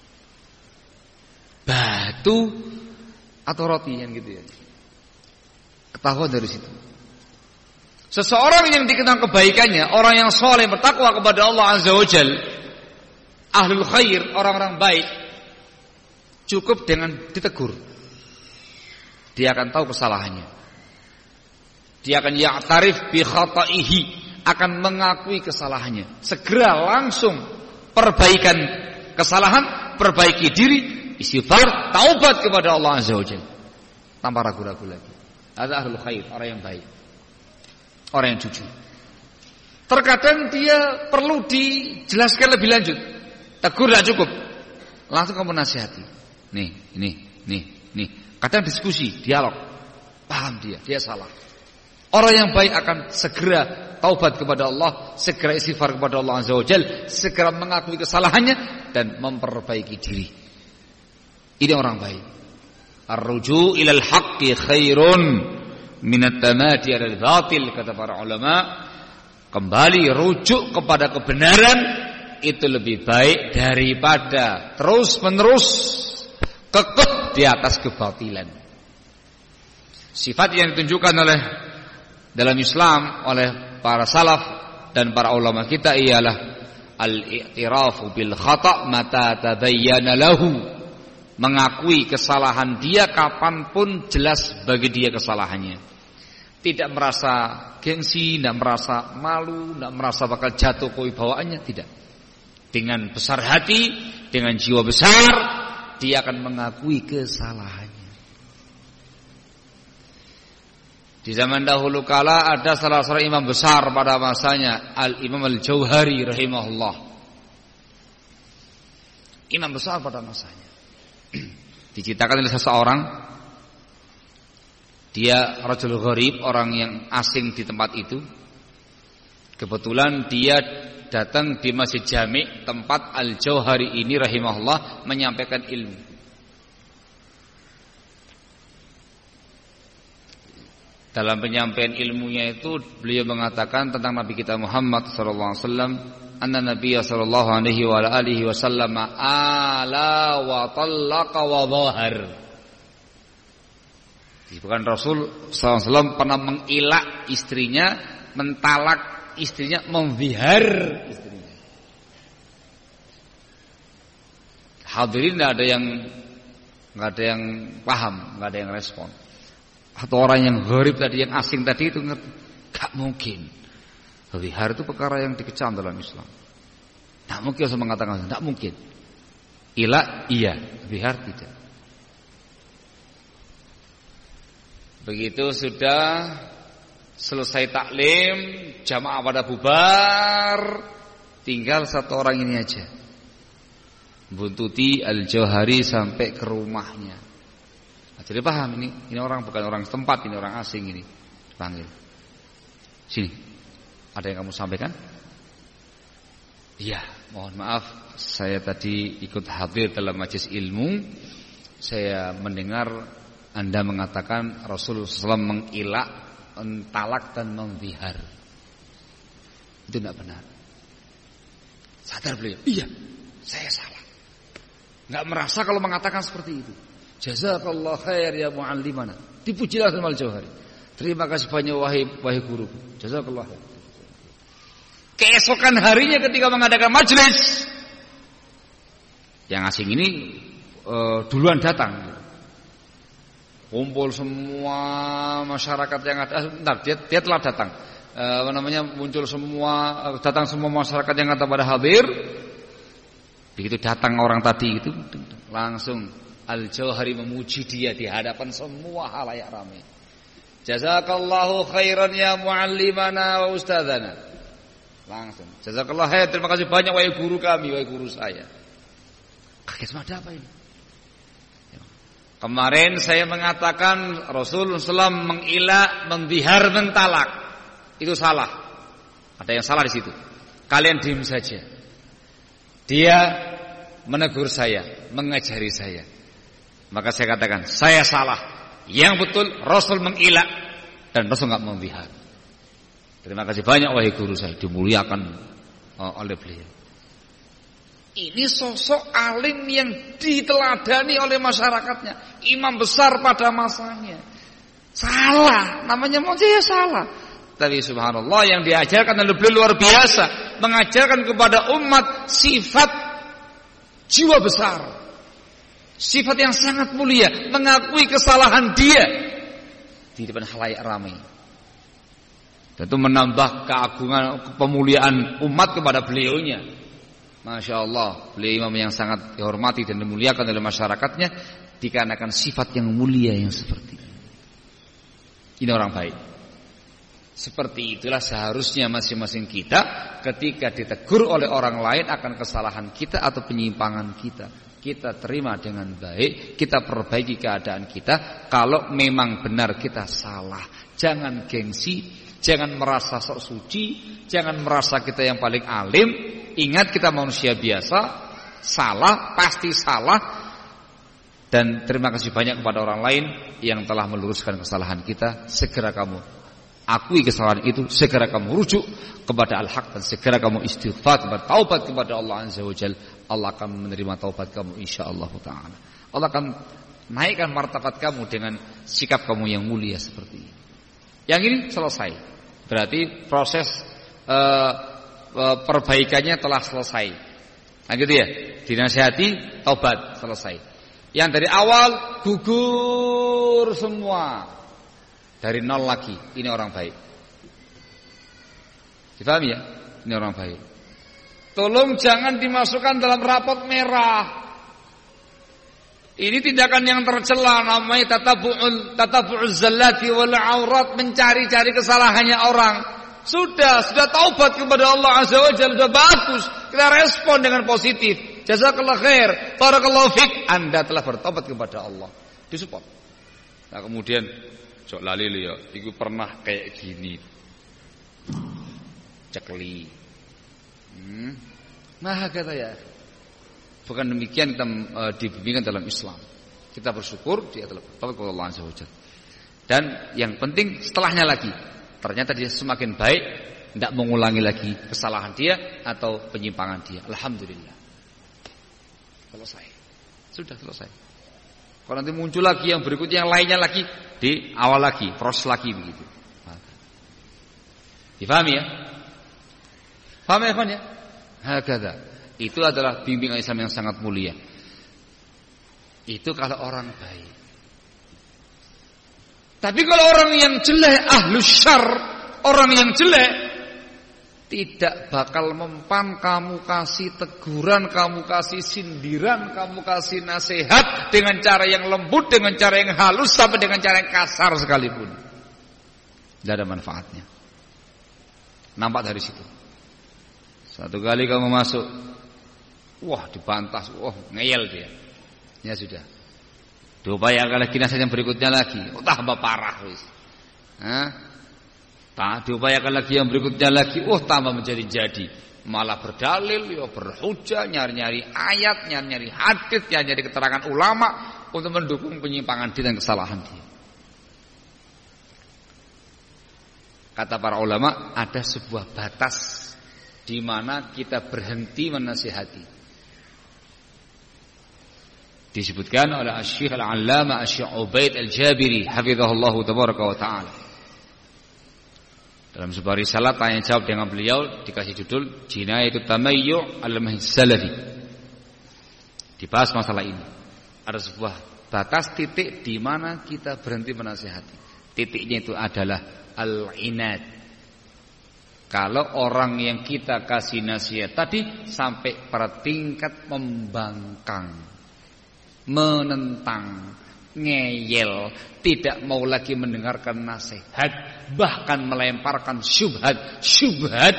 [SPEAKER 1] batu atau roti yang gitu ya. Ketahuan dari situ. Seseorang yang dikenal kebaikannya, orang yang soleh bertakwa kepada Allah Azza wa Jal, ahlul khair, orang-orang baik, cukup dengan ditegur, dia akan tahu kesalahannya. Dia akan ya'tarif bi khata'ihi, akan mengakui kesalahannya. Segera langsung perbaikan kesalahan, perbaiki diri, istighfar, taubat kepada Allah Azza wa Jalla tanpa ragu-ragu lagi. Ada ahlul khair, orang yang baik, orang yang jujur. Terkadang dia perlu dijelaskan lebih lanjut. Tegur tidak cukup, langsung kamu nasihati. Nih, ini, nih, nih. Kadang diskusi, dialog, paham dia, dia salah. Orang yang baik akan segera taubat kepada Allah, segera istighfar kepada Allah Azza wa Jalla, segera mengakui kesalahannya dan memperbaiki diri. Ini orang baik. Ar-ruju' ilal haqqi khairun minat tamadi 'alal batil, kata para ulama. Kembali rujuk kepada kebenaran itu lebih baik daripada terus-menerus kekeh di atas kebatilan. Sifat yang ditunjukkan oleh dalam Islam oleh para salaf dan para ulama kita ialah al-i'tirafu bil khata' mata tabayyana lahu, mengakui kesalahan dia kapanpun jelas bagi dia kesalahannya. Tidak merasa gengsi, tidak merasa malu, tidak merasa bakal jatuh kewibawaannya, tidak. Dengan besar hati, dengan jiwa besar, dia akan mengakui kesalahannya. Di zaman dahulu kala ada salah seorang imam besar pada masanya, Al-Imam Al-Jauhari rahimahullah. Imam besar pada masanya. Diceritakan oleh seseorang, dia rajul gharib, orang yang asing di tempat itu. Kebetulan dia datang di Masjid Jami' tempat Al-Jauhari ini rahimahullah menyampaikan ilmu. Dalam penyampaian ilmunya itu beliau mengatakan tentang Nabi kita Muhammad sallallahu alaihi wasallam, anna Nabiy sallallahu alaihi wa alihi wasallam ala wa talaqa wa dhahar. Bukan Rasul sallallahu alaihi wasallam pernah mengilak istrinya, mentalak istrinya, memzihar istrinya. Hadirin enggak ada yang enggak ada yang paham, enggak ada yang respon. Atau orang yang gharib tadi, yang asing tadi itu ngerti, enggak mungkin. Zihar itu perkara yang dikecam dalam Islam. Enggak mungkin saya mengatakan, enggak mungkin. Ila iya, zihar tidak. Begitu sudah selesai taklim, jamaah pada bubar, tinggal satu orang ini aja, buntuti Al-Jauhari sampai ke rumahnya. Nah, jadi paham ini, ini orang bukan orang setempat, ini orang asing ini. Dipanggil. Sini. Ada yang kamu sampaikan? Iya, mohon maaf, saya tadi ikut hadir dalam majelis ilmu. Saya mendengar Anda mengatakan Rasulullah shallallahu alaihi wasallam mengilak, mentalak dan memzihar. Itu tidak benar. Sadar beliau? Iya, saya salah. Enggak merasa kalau mengatakan seperti itu. Jazakallah khair ya muallimana. Dipujilah sama Al-Jauhari. Terima kasih banyak wahai wahai guru. Jazakallah khair. Keesokan harinya ketika mengadakan majelis, yang asing ini uh, duluan datang. Kumpul semua masyarakat yang ada. Bentar, dia, dia telah datang. E, apa namanya, muncul semua, datang semua masyarakat yang ada pada hadir. Begitu datang orang tadi itu, langsung Al-Jauhari memuji dia di hadapan semua halayak ramai. Jazakallahu khairan ya muallimana wa ustadzana. Langsung. Jazakallahu khair, terima kasih banyak wahai guru kami, wahai guru saya. Kaget, ada apa ini? Kemarin saya mengatakan Rasulullah shallallahu alaihi wasallam mengilak, mendihar, mentalak. Itu salah. Ada yang salah di situ. Kalian diam saja. Dia menegur saya, mengajari saya. Maka saya katakan, saya salah. Yang betul Rasul mengilak dan Rasul enggak mendihar. Terima kasih banyak wahai guru saya, dimuliakan oleh beliau. Ini sosok alim yang diteladani oleh masyarakatnya, imam besar pada masanya. Salah, namanya mau ya salah. Tapi subhanallah, yang diajarkan oleh beliau luar biasa, mengajarkan kepada umat sifat jiwa besar, sifat yang sangat mulia, mengakui kesalahan dia di depan khalayak ramai. Tentu menambah keagungan, kemuliaan umat kepada beliaunya. Masya Allah, beliau imam yang sangat dihormati dan dimuliakan oleh masyarakatnya, dikarenakan sifat yang mulia yang seperti ini. Ini orang baik. Seperti itulah seharusnya masing-masing kita ketika ditegur oleh orang lain akan kesalahan kita atau penyimpangan kita, kita terima dengan baik, kita perbaiki keadaan kita. Kalau memang benar kita salah, jangan gengsi, jangan merasa sok suci, jangan merasa kita yang paling alim. Ingat, kita manusia biasa, salah, pasti salah. Dan terima kasih banyak kepada orang lain yang telah meluruskan kesalahan kita. Segera kamu akui kesalahan itu, segera kamu rujuk kepada al-haq, dan segera kamu istighfar, bertaubat kepada Allah Azza wa Jalla. Allah akan menerima taubat kamu insyaallah taala. Allah akan naikkan martabat kamu dengan sikap kamu yang mulia seperti ini. Yang ini selesai. Berarti proses uh, perbaikannya telah selesai. Nah gitu ya. Dinasihati, taubat, selesai. Yang dari awal gugur semua, dari nol lagi. Ini orang baik. Dipahami ya? Ini orang baik. Tolong jangan dimasukkan dalam rapot merah. Ini tindakan yang tercela, namanya tatabu'ul tatabu'uz zallati wal aurat, mencari-cari kesalahannya orang. Sudah, sudah taubat kepada Allah Azza wa Jalla, sudah bagus. Kita respon dengan positif. Jazakallah khair, barakallahu fik. Anda telah bertaubat kepada Allah. Disupport. Nah kemudian, cok lali ya, iku pernah kayak gini. Cekli. Hmm. Nah kata ya, bukan demikian kita e, dibimbingkan dalam Islam. Kita bersyukur dia telah bertaubat kepada Allah Azza wa Jalla. Dan yang penting setelahnya lagi, ternyata dia semakin baik, tidak mengulangi lagi kesalahan dia atau penyimpangan dia. Alhamdulillah. Selesai. Sudah selesai. Kalau nanti muncul lagi yang berikutnya, yang lainnya lagi, di awal lagi, proses lagi begitu. Difahami ya? Paham ya, Ikhwan ya? Hakadha. Itu adalah bimbingan Islam yang sangat mulia. Itu kalau orang baik. Tapi kalau orang yang jelek, ahlus syarr, orang yang jelek, tidak bakal mempan, kamu kasih teguran, kamu kasih sindiran, kamu kasih nasihat dengan cara yang lembut, dengan cara yang halus, sampai dengan cara yang kasar sekalipun. Tidak ada manfaatnya. Nampak dari situ. Satu kali kamu masuk, wah dibantah, wah ngeyel dia. Ya sudah. Diupayakan lagi nasihat yang berikutnya lagi, oh, tambah parah wis. Hah? Tak diupayakan lagi yang berikutnya lagi, oh tambah menjadi-jadi. Malah berdalil, ya berhujah, nyari-nyari ayat, nyari-nyari hadis, nyari-nyari keterangan ulama untuk mendukung penyimpangan dia dan kesalahan dia. Kata para ulama, ada sebuah batas di mana kita berhenti menasihati. Disebutkan oleh Asy-Syaikh Al-'Allamah Asy-Syaikh Ubaid Al-Jabiri hafizahullahu tabaraka wa taala. Dalam sebuah risalah tanya jawab dengan beliau dikasih judul Jinayatut Tamayyu' al-Manhaj Salafi. Dibahas masalah ini. Ada sebuah batas titik di mana kita berhenti menasihati. Titiknya itu adalah al-inad. Kalau orang yang kita kasih nasihat tadi sampai pada tingkat membangkang, menentang, ngeyel, tidak mau lagi mendengarkan nasihat, bahkan melemparkan syubhat, syubhat.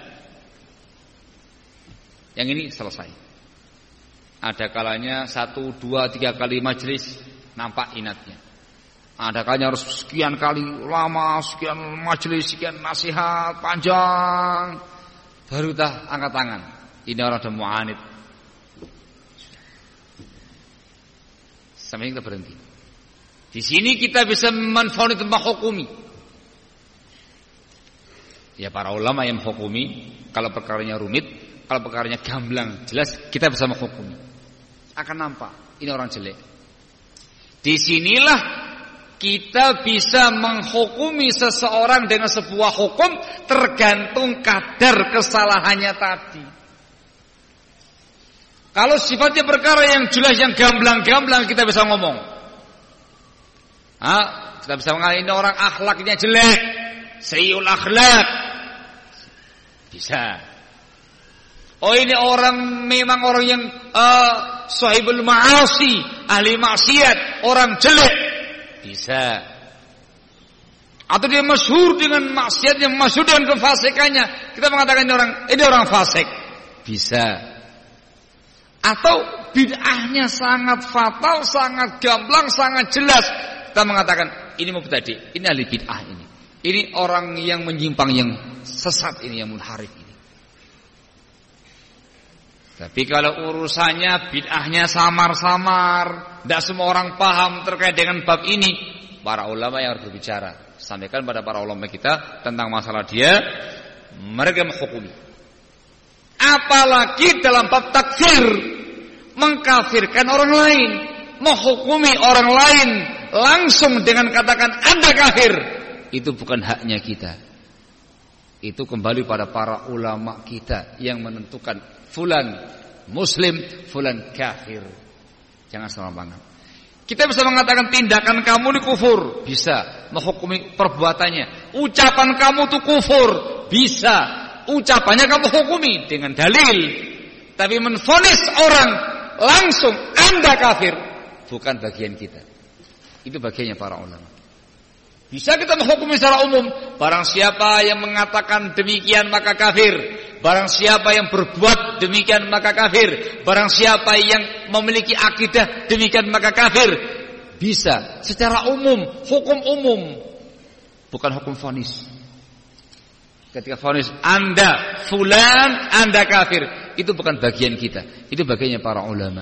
[SPEAKER 1] Yang ini selesai. Ada kalanya satu, dua, tiga kali majelis nampak inatnya. Ada kalanya harus sekian kali lama, sekian majelis, sekian nasihat panjang, baru dah angkat tangan. Ini orang sudah mu'anid. Sampai kita berhenti. Di sini kita bisa menfonis tentang hukumi. Ya para ulama yang menghukumi, kalau perkaranya rumit, kalau perkaranya gamblang, jelas kita bisa menghukumi. Akan nampak ini orang jelek. Disinilah kita bisa menghukumi seseorang dengan sebuah hukum tergantung kadar kesalahannya tadi. Kalau sifatnya perkara yang jelas, yang gamblang-gamblang, kita bisa ngomong. Ah, kita bisa mengatakan ini orang akhlaknya jelek, sayyi'ul akhlak. Bisa. Oh ini orang memang orang yang uh, sahibul ma'asi, ahli maksiat, orang jelek. Bisa. Atau dia masyhur dengan maksiatnya, masyhur dengan kefasikannya, kita mengatakan ini orang ini orang fasik. Bisa. Atau bid'ahnya sangat fatal, sangat gamblang, sangat jelas, kita mengatakan ini mubtadi', ini ahli bid'ah ini. Ini orang yang menyimpang, yang sesat ini, yang munharif ini. Tapi kalau urusannya bid'ahnya samar-samar, tidak semua orang paham terkait dengan bab ini, para ulama yang harus berbicara. Sampaikan pada para ulama kita tentang masalah dia, mereka menghukumi. Apalagi dalam bab takfir, mengkafirkan orang lain, menghukumi orang lain langsung dengan katakan Anda kafir, itu bukan haknya kita. Itu kembali pada para ulama kita yang menentukan fulan muslim, fulan kafir. Jangan sembarangan. Kita bisa mengatakan tindakan kamu ini kufur, bisa menghukumi perbuatannya. Ucapan kamu itu kufur, bisa. Ucapannya kamu hukumi dengan dalil. Tapi menvonis orang langsung Anda kafir, bukan bagian kita. Itu bagiannya para ulama. Bisa kita menghukumi secara umum, barang siapa yang mengatakan demikian maka kafir, barang siapa yang berbuat demikian maka kafir, barang siapa yang memiliki akidah demikian maka kafir. Bisa secara umum, hukum umum, bukan hukum vonis. Ketika vonis Anda fulan, Anda kafir, itu bukan bagian kita, itu bagiannya para ulama.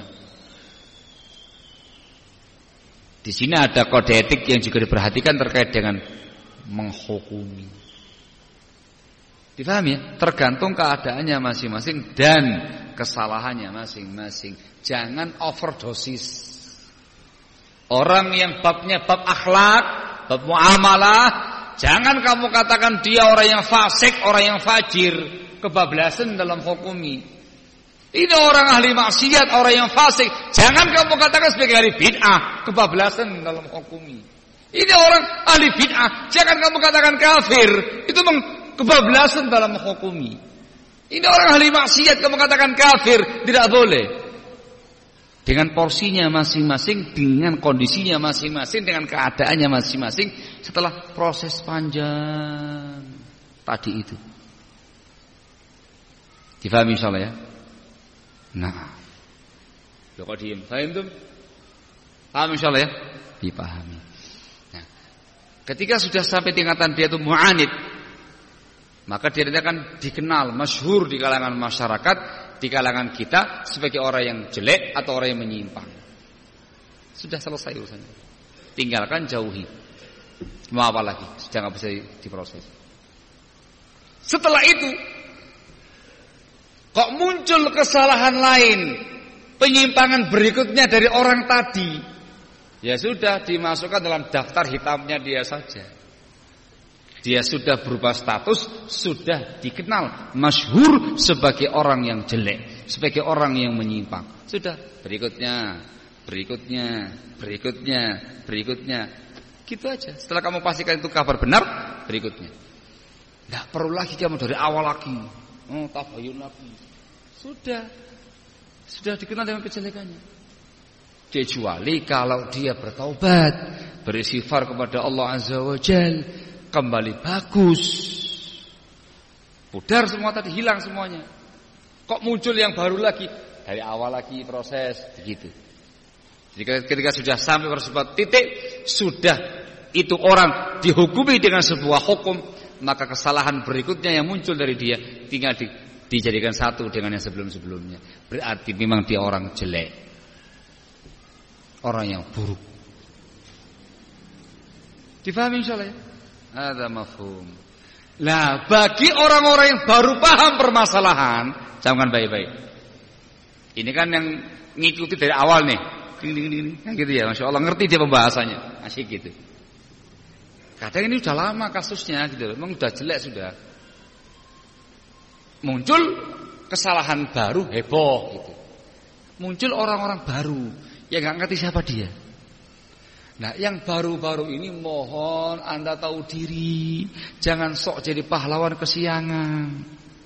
[SPEAKER 1] Di sini ada kode etik yang juga diperhatikan terkait dengan menghukumi. Dipahami ya? Tergantung keadaannya masing-masing dan kesalahannya masing-masing. Jangan overdosis. Orang yang babnya bab akhlak, bab muamalah, jangan kamu katakan dia orang yang fasik, orang yang fajir, kebablasan dalam hukumi. Ini orang ahli maksiat, orang yang fasik. Jangan kamu katakan sebagai ahli bid'ah, kebablasan dalam hukumi. Ini orang ahli bid'ah, jangan kamu katakan kafir. Itu kebablasan dalam hukumi. Ini orang ahli maksiat, kamu katakan kafir, tidak boleh. Dengan porsinya masing-masing, dengan kondisinya masing-masing, dengan keadaannya masing-masing, setelah proses panjang tadi itu. Difahami insyaallah ya? Nah, lo kok diem? Paham tuh? Paham insyaallah ya? Dipahami. Nah, ketika sudah sampai tingkatan dia itu mu'anid, maka dia akan dikenal, masyhur di kalangan masyarakat, di kalangan kita sebagai orang yang jelek atau orang yang menyimpang. Sudah selesai urusannya. Tinggalkan, jauhi. Mau apa lagi? Sudah nggak bisa diproses. Setelah itu, kok muncul kesalahan lain, penyimpangan berikutnya dari orang tadi, ya sudah dimasukkan dalam daftar hitamnya dia saja. Dia sudah berubah status, sudah dikenal, masyhur sebagai orang yang jelek, sebagai orang yang menyimpang. Sudah, berikutnya, berikutnya, berikutnya, berikutnya. Gitu aja. Setelah kamu pastikan itu kabar benar, berikutnya. Tidak perlu lagi kamu dari awal lagi. Oh, tabayun lagi. Sudah. Sudah dikenal dengan kejelekannya. Kecuali kalau dia bertaubat, beristighfar kepada Allah Azza wa Jalla, kembali bagus. Pudar semua tadi, hilang semuanya. Kok muncul yang baru lagi? Dari awal lagi proses begitu. Jadi ketika sudah sampai pada sebuah titik, sudah itu orang dihukumi dengan sebuah hukum, maka kesalahan berikutnya yang muncul dari dia tinggal di, dijadikan satu dengan yang sebelum-sebelumnya. Berarti memang dia orang jelek, orang yang buruk. Difahami insyaallah ya? Ada mafhum. Nah, bagi orang-orang yang baru paham permasalahan, camkan baik-baik. Ini kan yang ngikuti dari awal nih. Kan gitu ya, Masya Allah, ngerti dia pembahasannya. Asyik gitu. Kadang ini udah lama kasusnya gitu, memang udah jelek sudah. Muncul kesalahan baru, heboh gitu. Muncul orang-orang baru yang nggak ngerti siapa dia. Nah, yang baru-baru ini mohon Anda tahu diri, jangan sok jadi pahlawan kesiangan.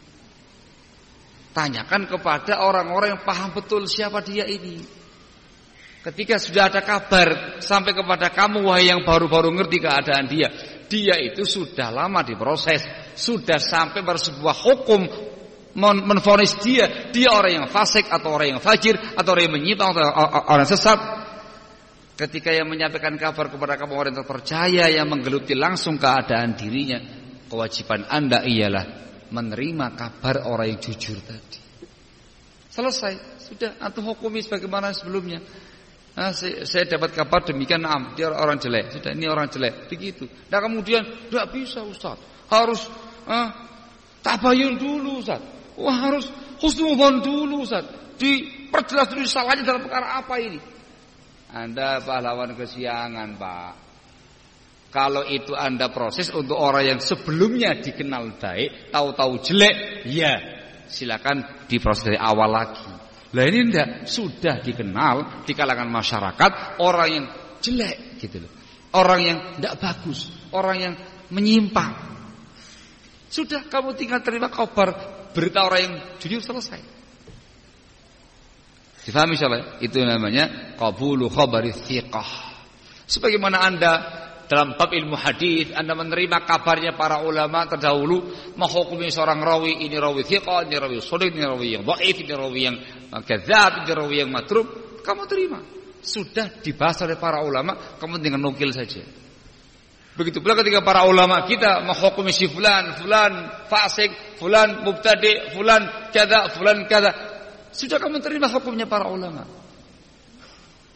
[SPEAKER 1] Tanyakan kepada orang-orang yang paham betul siapa dia ini. Ketika sudah ada kabar sampai kepada kamu, wahai yang baru-baru ngerti keadaan dia, dia itu sudah lama diproses, sudah sampai pada sebuah hukum menvonis dia, dia orang yang fasik atau orang yang fajir atau orang yang menyimpang atau orang sesat. Ketika yang menyampaikan kabar kepada kamu orang yang terpercaya, yang menggeluti langsung keadaan dirinya, kewajiban Anda ialah menerima kabar orang yang jujur tadi. Selesai, sudah antum hukumi sebagaimana sebelumnya. Nah, saya, saya dapat kabar demikian, nah, dia orang jelek, sudah ini orang jelek, begitu. Nah kemudian tidak bisa Ustaz, harus ah, tabayun dulu Ustaz, wah harus husnudzon dulu Ustaz, diperjelas dulu salahnya dalam perkara apa ini. Anda pahlawan kesiangan Pak. Kalau itu Anda proses untuk orang yang sebelumnya dikenal baik, tahu-tahu jelek, ya silakan diproses dari awal lagi. Lah ini enggak, sudah dikenal di kalangan masyarakat orang yang jelek gitu loh. Orang yang enggak bagus, orang yang menyimpang. Sudah kamu tinggal terima kabar berita orang yang jujur, selesai. Difahami insyaallah? Itu namanya qabulu khabari thiqah. Sebagaimana Anda dalam bab ilmu hadis, Anda menerima kabarnya para ulama terdahulu, menghukumi seorang rawi, ini rawi thiqah, ini rawi shadid, ini rawi yang dhaif, ini rawi yang kadzdzab, ini rawi yang matruk, kamu terima. Sudah dibahas oleh para ulama, kamu tinggal nukil saja. Begitu pula ketika para ulama kita menghukumi si fulan, fulan fasik, fulan mubtadi, fulan kada, fulan kada, sudah kamu terima hukumnya para ulama.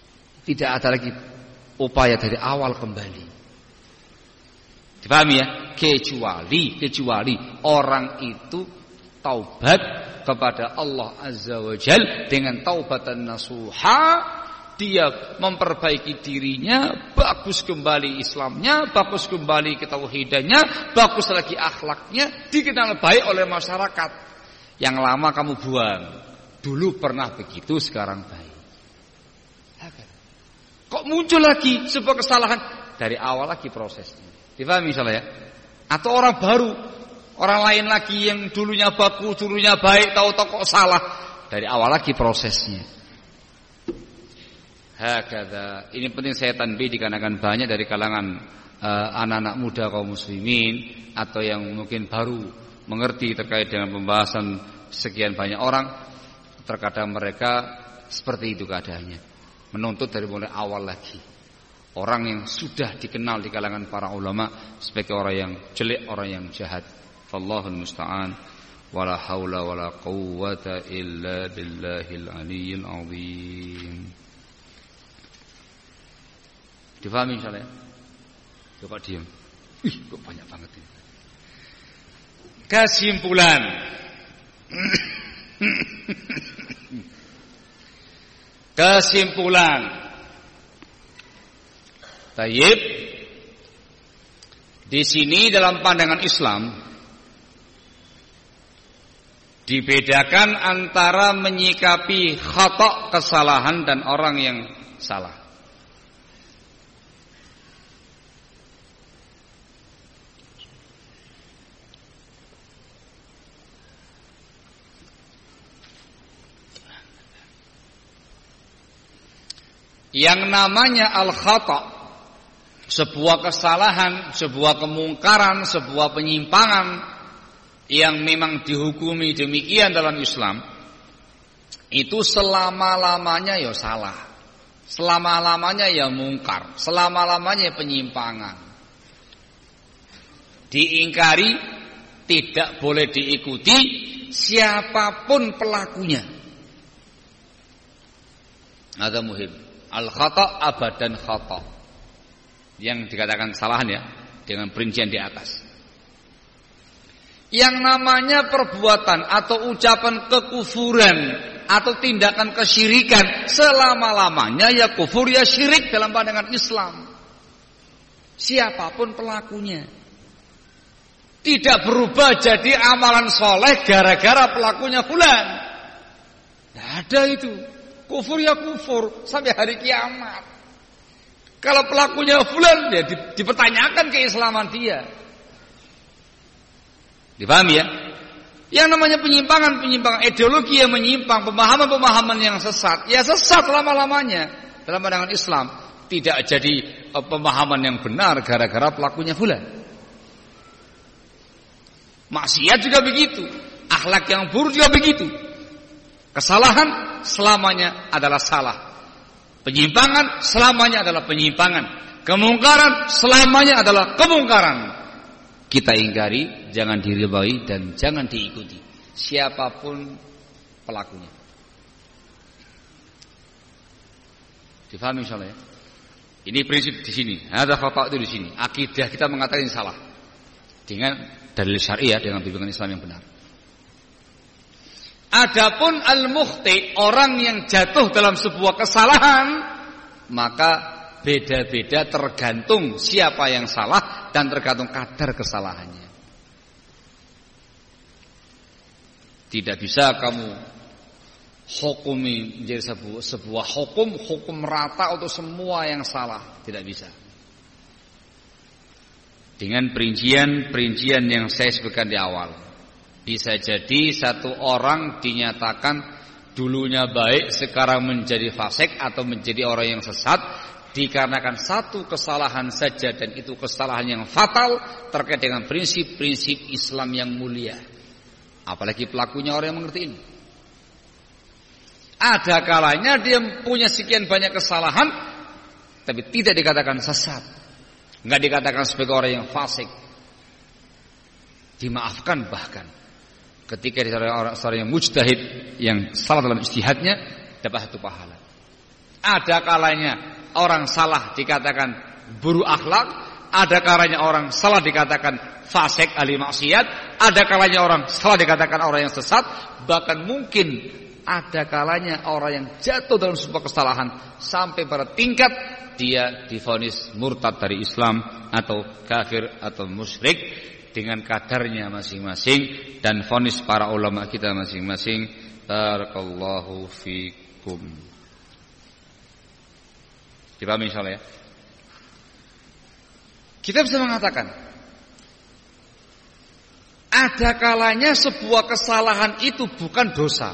[SPEAKER 1] Tidak ada lagi upaya dari awal kembali. Dipahami ya? kecuali kecuali orang itu taubat kepada Allah Azza wa Jalla dengan taubatan nasuha, dia memperbaiki dirinya, bagus kembali Islamnya, bagus kembali ketauhidannya, bagus lagi akhlaknya, dikenal baik oleh masyarakat. Yang lama kamu buang, dulu pernah begitu, sekarang baik. Kok muncul lagi sebuah kesalahan? Dari awal lagi prosesnya. Difahami misalnya ya? Atau orang baru, orang lain lagi yang dulunya bagus, dulunya baik, tahu-tahu kok salah. Dari awal lagi prosesnya. Hakadha. Ini penting saya tanbih dikarenakan banyak dari kalangan uh, anak-anak muda kaum muslimin atau yang mungkin baru mengerti terkait dengan pembahasan sekian banyak orang, terkadang mereka seperti itu keadaannya, menuntut dari mulai awal lagi. Orang yang sudah dikenal di kalangan para ulama sebagai orang yang jelek, orang yang jahat. Wallahul musta'an. Wala haula wala quwwata illa billahil aliyyil azim. Difahami insyaallah? Coba diam. Ih, kok banyak banget ini. Kesimpulan. Kesimpulan. Tayyib. Di sini dalam pandangan Islam dibedakan antara menyikapi khata' kesalahan dan orang yang salah. Yang namanya al-khata', sebuah kesalahan, sebuah kemungkaran, sebuah penyimpangan yang memang dihukumi demikian dalam Islam, itu selama-lamanya ya salah, selama-lamanya ya mungkar, selama-lamanya penyimpangan. Diingkari, tidak boleh diikuti siapapun pelakunya. Ada muhim. Al-khata' abadan khata', yang dikatakan kesalahan ya, dengan perincian di atas. Yang namanya perbuatan atau ucapan kekufuran atau tindakan kesyirikan, selama-lamanya ya kufur ya syirik dalam pandangan Islam. Siapapun pelakunya, tidak berubah jadi amalan soleh gara-gara pelakunya fulan. Tidak ada itu. Kufur ya kufur sampai hari kiamat. Kalau pelakunya fulan, ya dipertanyakan keislaman dia. Dipahami ya? Yang namanya penyimpangan, penyimpangan ideologi yang menyimpang, pemahaman-pemahaman yang sesat, ya sesat lama-lamanya dalam pandangan Islam. Tidak jadi uh, pemahaman yang benar gara-gara pelakunya fulan. Maksiat juga begitu, akhlak yang buruk juga begitu. Kesalahan selamanya adalah salah. Penyimpangan selamanya adalah penyimpangan. Kemungkaran selamanya adalah kemungkaran. Kita ingkari, jangan diridhai dan jangan diikuti siapapun pelakunya. Difahami insyaallah ya? Ini prinsip di sini. Ada khata' itu di sini. Akidah kita mengatakan ini salah dengan dalil syariah, dengan bimbingan Islam yang benar. Adapun al-mukhti, orang yang jatuh dalam sebuah kesalahan, maka beda-beda tergantung siapa yang salah dan tergantung kadar kesalahannya. Tidak bisa kamu hukumi menjadi sebuah, sebuah hukum hukum rata untuk semua yang salah, tidak bisa. Dengan perincian-perincian yang saya sebutkan di awal. Bisa jadi satu orang dinyatakan dulunya baik, sekarang menjadi fasik atau menjadi orang yang sesat dikarenakan satu kesalahan saja, dan itu kesalahan yang fatal terkait dengan prinsip-prinsip Islam yang mulia. Apalagi pelakunya orang yang mengerti ini. Ada kalanya dia punya sekian banyak kesalahan tapi tidak dikatakan sesat, enggak dikatakan sebagai orang yang fasik, dimaafkan. Bahkan ketika seorang, seorang yang mujtahid yang salah dalam ijtihadnya dapat satu pahala. Ada kalanya orang salah dikatakan buruk akhlak, ada kalanya orang salah dikatakan fasik, ahli maksiat, ada kalanya orang salah dikatakan orang yang sesat, bahkan mungkin ada kalanya orang yang jatuh dalam sebuah kesalahan sampai pada tingkat dia divonis murtad dari Islam atau kafir atau musyrik dengan kadarnya masing-masing dan vonis para ulama kita masing-masing. Barakallahu fikum. Dipahami insyaallah ya. Kita bisa mengatakan ada kalanya sebuah kesalahan itu bukan dosa.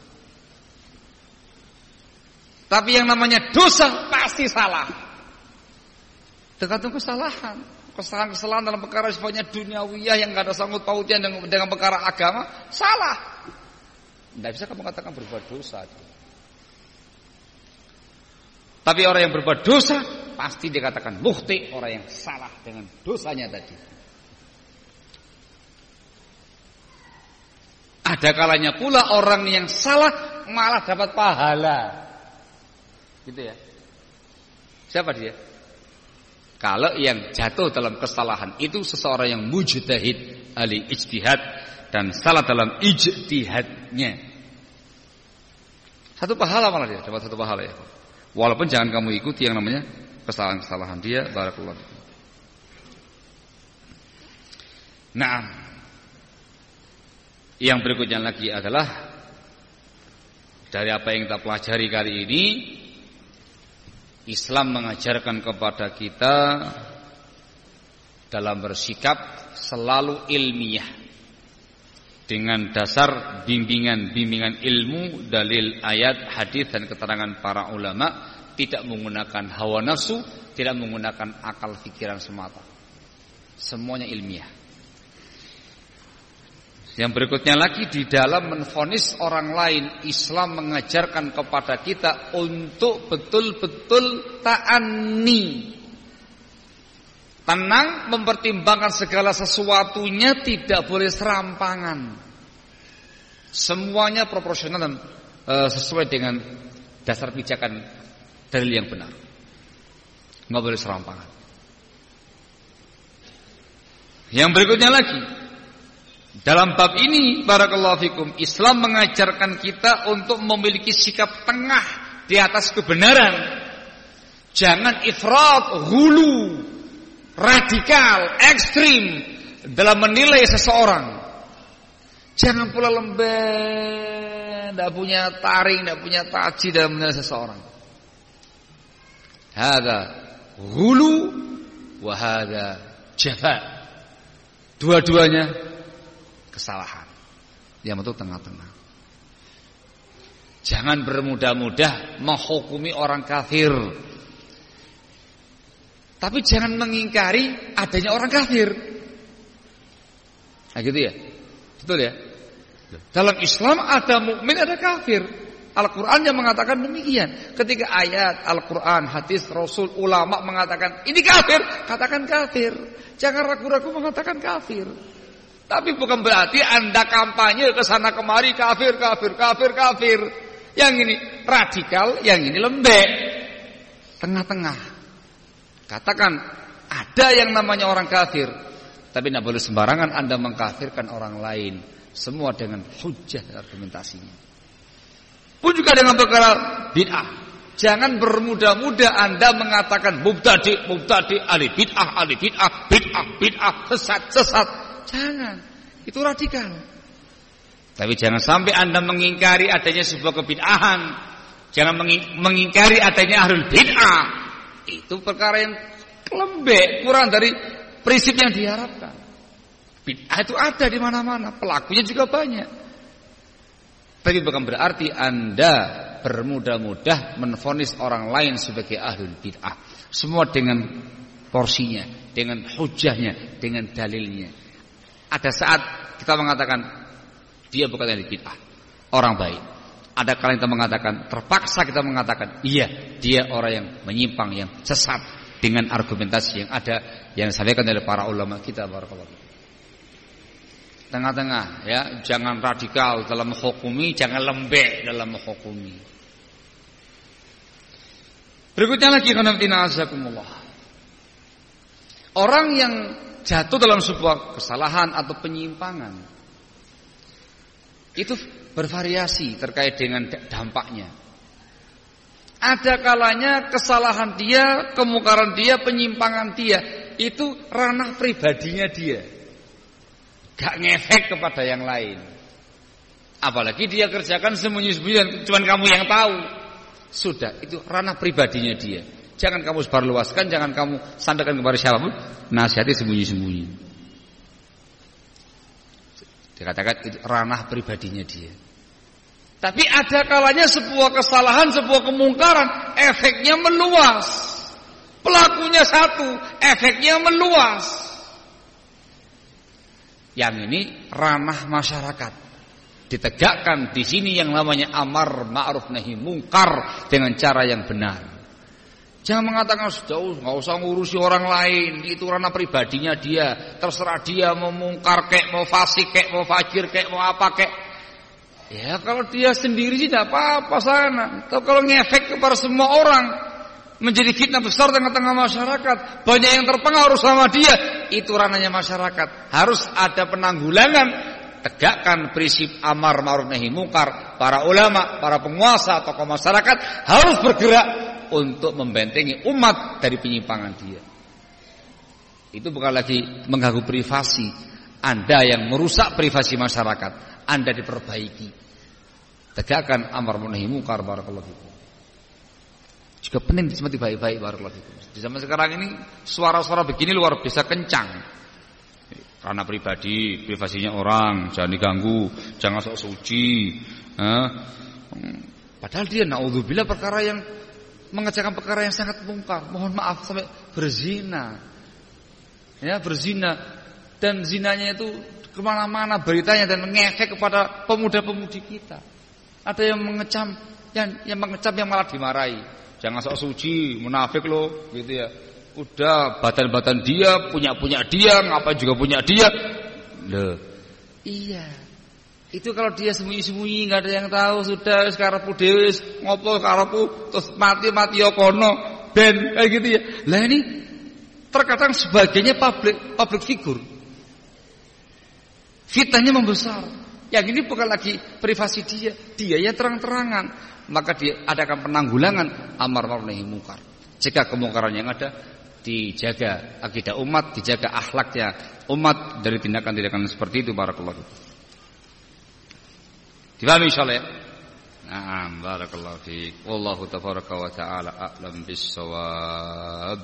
[SPEAKER 1] Tapi yang namanya dosa pasti salah. Tergantung kesalahan. Kesalahan-kesalahan dalam perkara sifatnya duniawiyah yang enggak ada sangkut pautnya dengan, dengan perkara agama, salah. Tidak bisa kamu katakan berbuat dosa. Tapi orang yang berbuat dosa pasti dikatakan mukhti, orang yang salah dengan dosanya tadi. Ada kalanya pula orang yang salah malah dapat pahala. Gitu ya. Siapa dia? Kalau yang jatuh dalam kesalahan itu seseorang yang mujtahid, ahli ijtihad dan salah dalam ijtihadnya. Satu pahala malah dia, dapat satu pahala ya. Walaupun jangan kamu ikuti yang namanya kesalahan-kesalahan dia. Barakallahu fikum. Nah, yang berikutnya lagi adalah dari apa yang kita pelajari kali ini, Islam mengajarkan kepada kita dalam bersikap selalu ilmiah dengan dasar bimbingan-bimbingan ilmu, dalil ayat, hadis dan keterangan para ulama, tidak menggunakan hawa nafsu, tidak menggunakan akal pikiran semata. Semuanya ilmiah. Yang berikutnya lagi, di dalam menvonis orang lain, Islam mengajarkan kepada kita untuk betul-betul ta'anni, tenang, mempertimbangkan segala sesuatunya, tidak boleh serampangan. Semuanya proporsional dan e, sesuai dengan dasar pijakan dalil yang benar. Nggak boleh serampangan. Yang berikutnya lagi, dalam bab ini, barakallahu fikum, Islam mengajarkan kita untuk memiliki sikap tengah di atas kebenaran. Jangan ifrat, hulu, radikal, ekstrim dalam menilai seseorang. Jangan pula lembek, tidak punya taring, tidak punya taji dalam menilai seseorang. Hada hulu wa hada jafa. Dua-duanya kesalahan. Yang itu tengah-tengah. Jangan bermudah-mudah menghukumi orang kafir. Tapi jangan mengingkari adanya orang kafir. Nah gitu ya. Betul ya? Dalam Islam ada mukmin, ada kafir. Al-Quran yang mengatakan demikian. Ketika ayat Al-Quran, hadis Rasul, ulama mengatakan ini kafir, katakan kafir. Jangan ragu-ragu mengatakan kafir. Tapi bukan berarti Anda kampanye ke sana kemari kafir, kafir, kafir, kafir. Yang ini radikal, yang ini lembek. Tengah-tengah. Katakan ada yang namanya orang kafir, tapi tidak boleh sembarangan Anda mengkafirkan orang lain. Semua dengan hujjah dan argumentasinya. Pun juga dengan perkara bid'ah. Jangan bermudah-mudah Anda mengatakan mubtadi, mubtadi, ahli bid'ah, ahli bid'ah, bid'ah, bid'ah, sesat, sesat. Jangan. Itu radikal. Tapi jangan sampai Anda mengingkari adanya sebuah kebid'ahan. Jangan mengingkari adanya ahlul bid'ah. Itu perkara yang lembek, kurang dari prinsip yang diharapkan. Bid'ah itu ada di mana-mana, pelakunya juga banyak. Tapi bukan berarti Anda bermudah-mudah menvonis orang lain sebagai ahlul bid'ah. Semua dengan porsinya, dengan hujahnya, dengan dalilnya. Ada saat kita mengatakan dia bukan ahli bid'ah, orang baik. Ada kala kita mengatakan, terpaksa kita mengatakan, iya, dia orang yang menyimpang, yang sesat, dengan argumentasi yang ada yang disampaikan oleh para ulama kita. Barakallahu. Tengah-tengah, ya, jangan radikal dalam menghukumi, jangan lembek dalam menghukumi. Berikutnya lagi, qanatina azakumullah. Orang yang jatuh dalam sebuah kesalahan atau penyimpangan. Itu bervariasi terkait dengan dampaknya. Ada kalanya kesalahan dia, kemungkaran dia, penyimpangan dia itu ranah pribadinya dia, gak ngefek kepada yang lain. Apalagi dia kerjakan sembunyi-sembunyi, cuman kamu yang tahu. Sudah, itu ranah pribadinya dia. Jangan kamu sebarluaskan, jangan kamu sampaikan kepada siapapun. Nasihati sembunyi-sembunyi. Dikatakan itu ranah pribadinya dia. Tapi ada kalanya sebuah kesalahan, sebuah kemungkaran, efeknya meluas. Pelakunya satu, efeknya meluas. Yang ini ranah masyarakat. Ditegakkan di sini yang namanya amar ma'ruf nahi mungkar dengan cara yang benar. Jangan mengatakan sejauh, nggak usah ngurusi orang lain, itu ranah pribadinya dia. Terserah dia mau mungkar kek, mau fasik kek, mau fajir kek, mau apa kek. Ya kalau dia sendiri sih tidak apa-apa sana. Tapi kalau ngefek kepada semua orang, menjadi fitnah besar tengah-tengah masyarakat, banyak yang terpengaruh sama dia, itu ranahnya masyarakat. Harus ada penanggulangan. Tegakkan prinsip amar ma'ruf nahi mungkar. Para ulama, para penguasa, tokoh masyarakat harus bergerak untuk membentengi umat dari penyimpangan dia. Itu bukan lagi mengganggu privasi Anda yang merusak privasi masyarakat. Anda diperbaiki. Tegakkan amar ma'ruf nahi mungkar. Barakallahu fikum. Juga penting dicermati baik-baik. Barakallahu fikum. Di zaman sekarang ini suara-suara begini luar biasa kencang. Karena pribadi, privasinya orang, jangan diganggu, jangan sok suci. Eh? Padahal dia naudzubillah perkara yang mengerjakan perkara yang sangat mungkar. Mohon maaf sampai berzina, ya berzina dan zinanya itu kemana-mana beritanya dan ngefek kepada pemuda-pemudi kita. Ada yang mengecam, yang yang mengecam yang malah dimarahi. Jangan sok suci, munafik loh, gitu ya. Udah badan-badan dia, punya-punya dia, ngapain juga punya dia. Loh. Iya. Itu kalau dia sembunyi-sembunyi enggak ada yang tahu, sudah sekarang dewe ngopo karepu terus mati-mati yo kono ben kayak gitu ya. Lah ini terkadang sebagainya public public figure. Fitnahnya membesar. Yang ini bukan lagi privasi dia, dia yang terang-terangan. Maka dia adakan penanggulangan amar ma'ruf nahi mungkar. Jika kemungkaran yang ada dijaga akidah umat, dijaga akhlaknya umat dari tindakan-tindakan seperti itu. Barakallahu fiik. Dipahami insyaallah ya? Naam, barakallahu fiik. Wallahu tabaraka wa taala a'lam bis-shawab.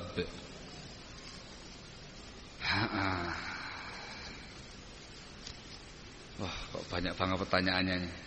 [SPEAKER 1] Wah, kok banyak banget pertanyaannya nih.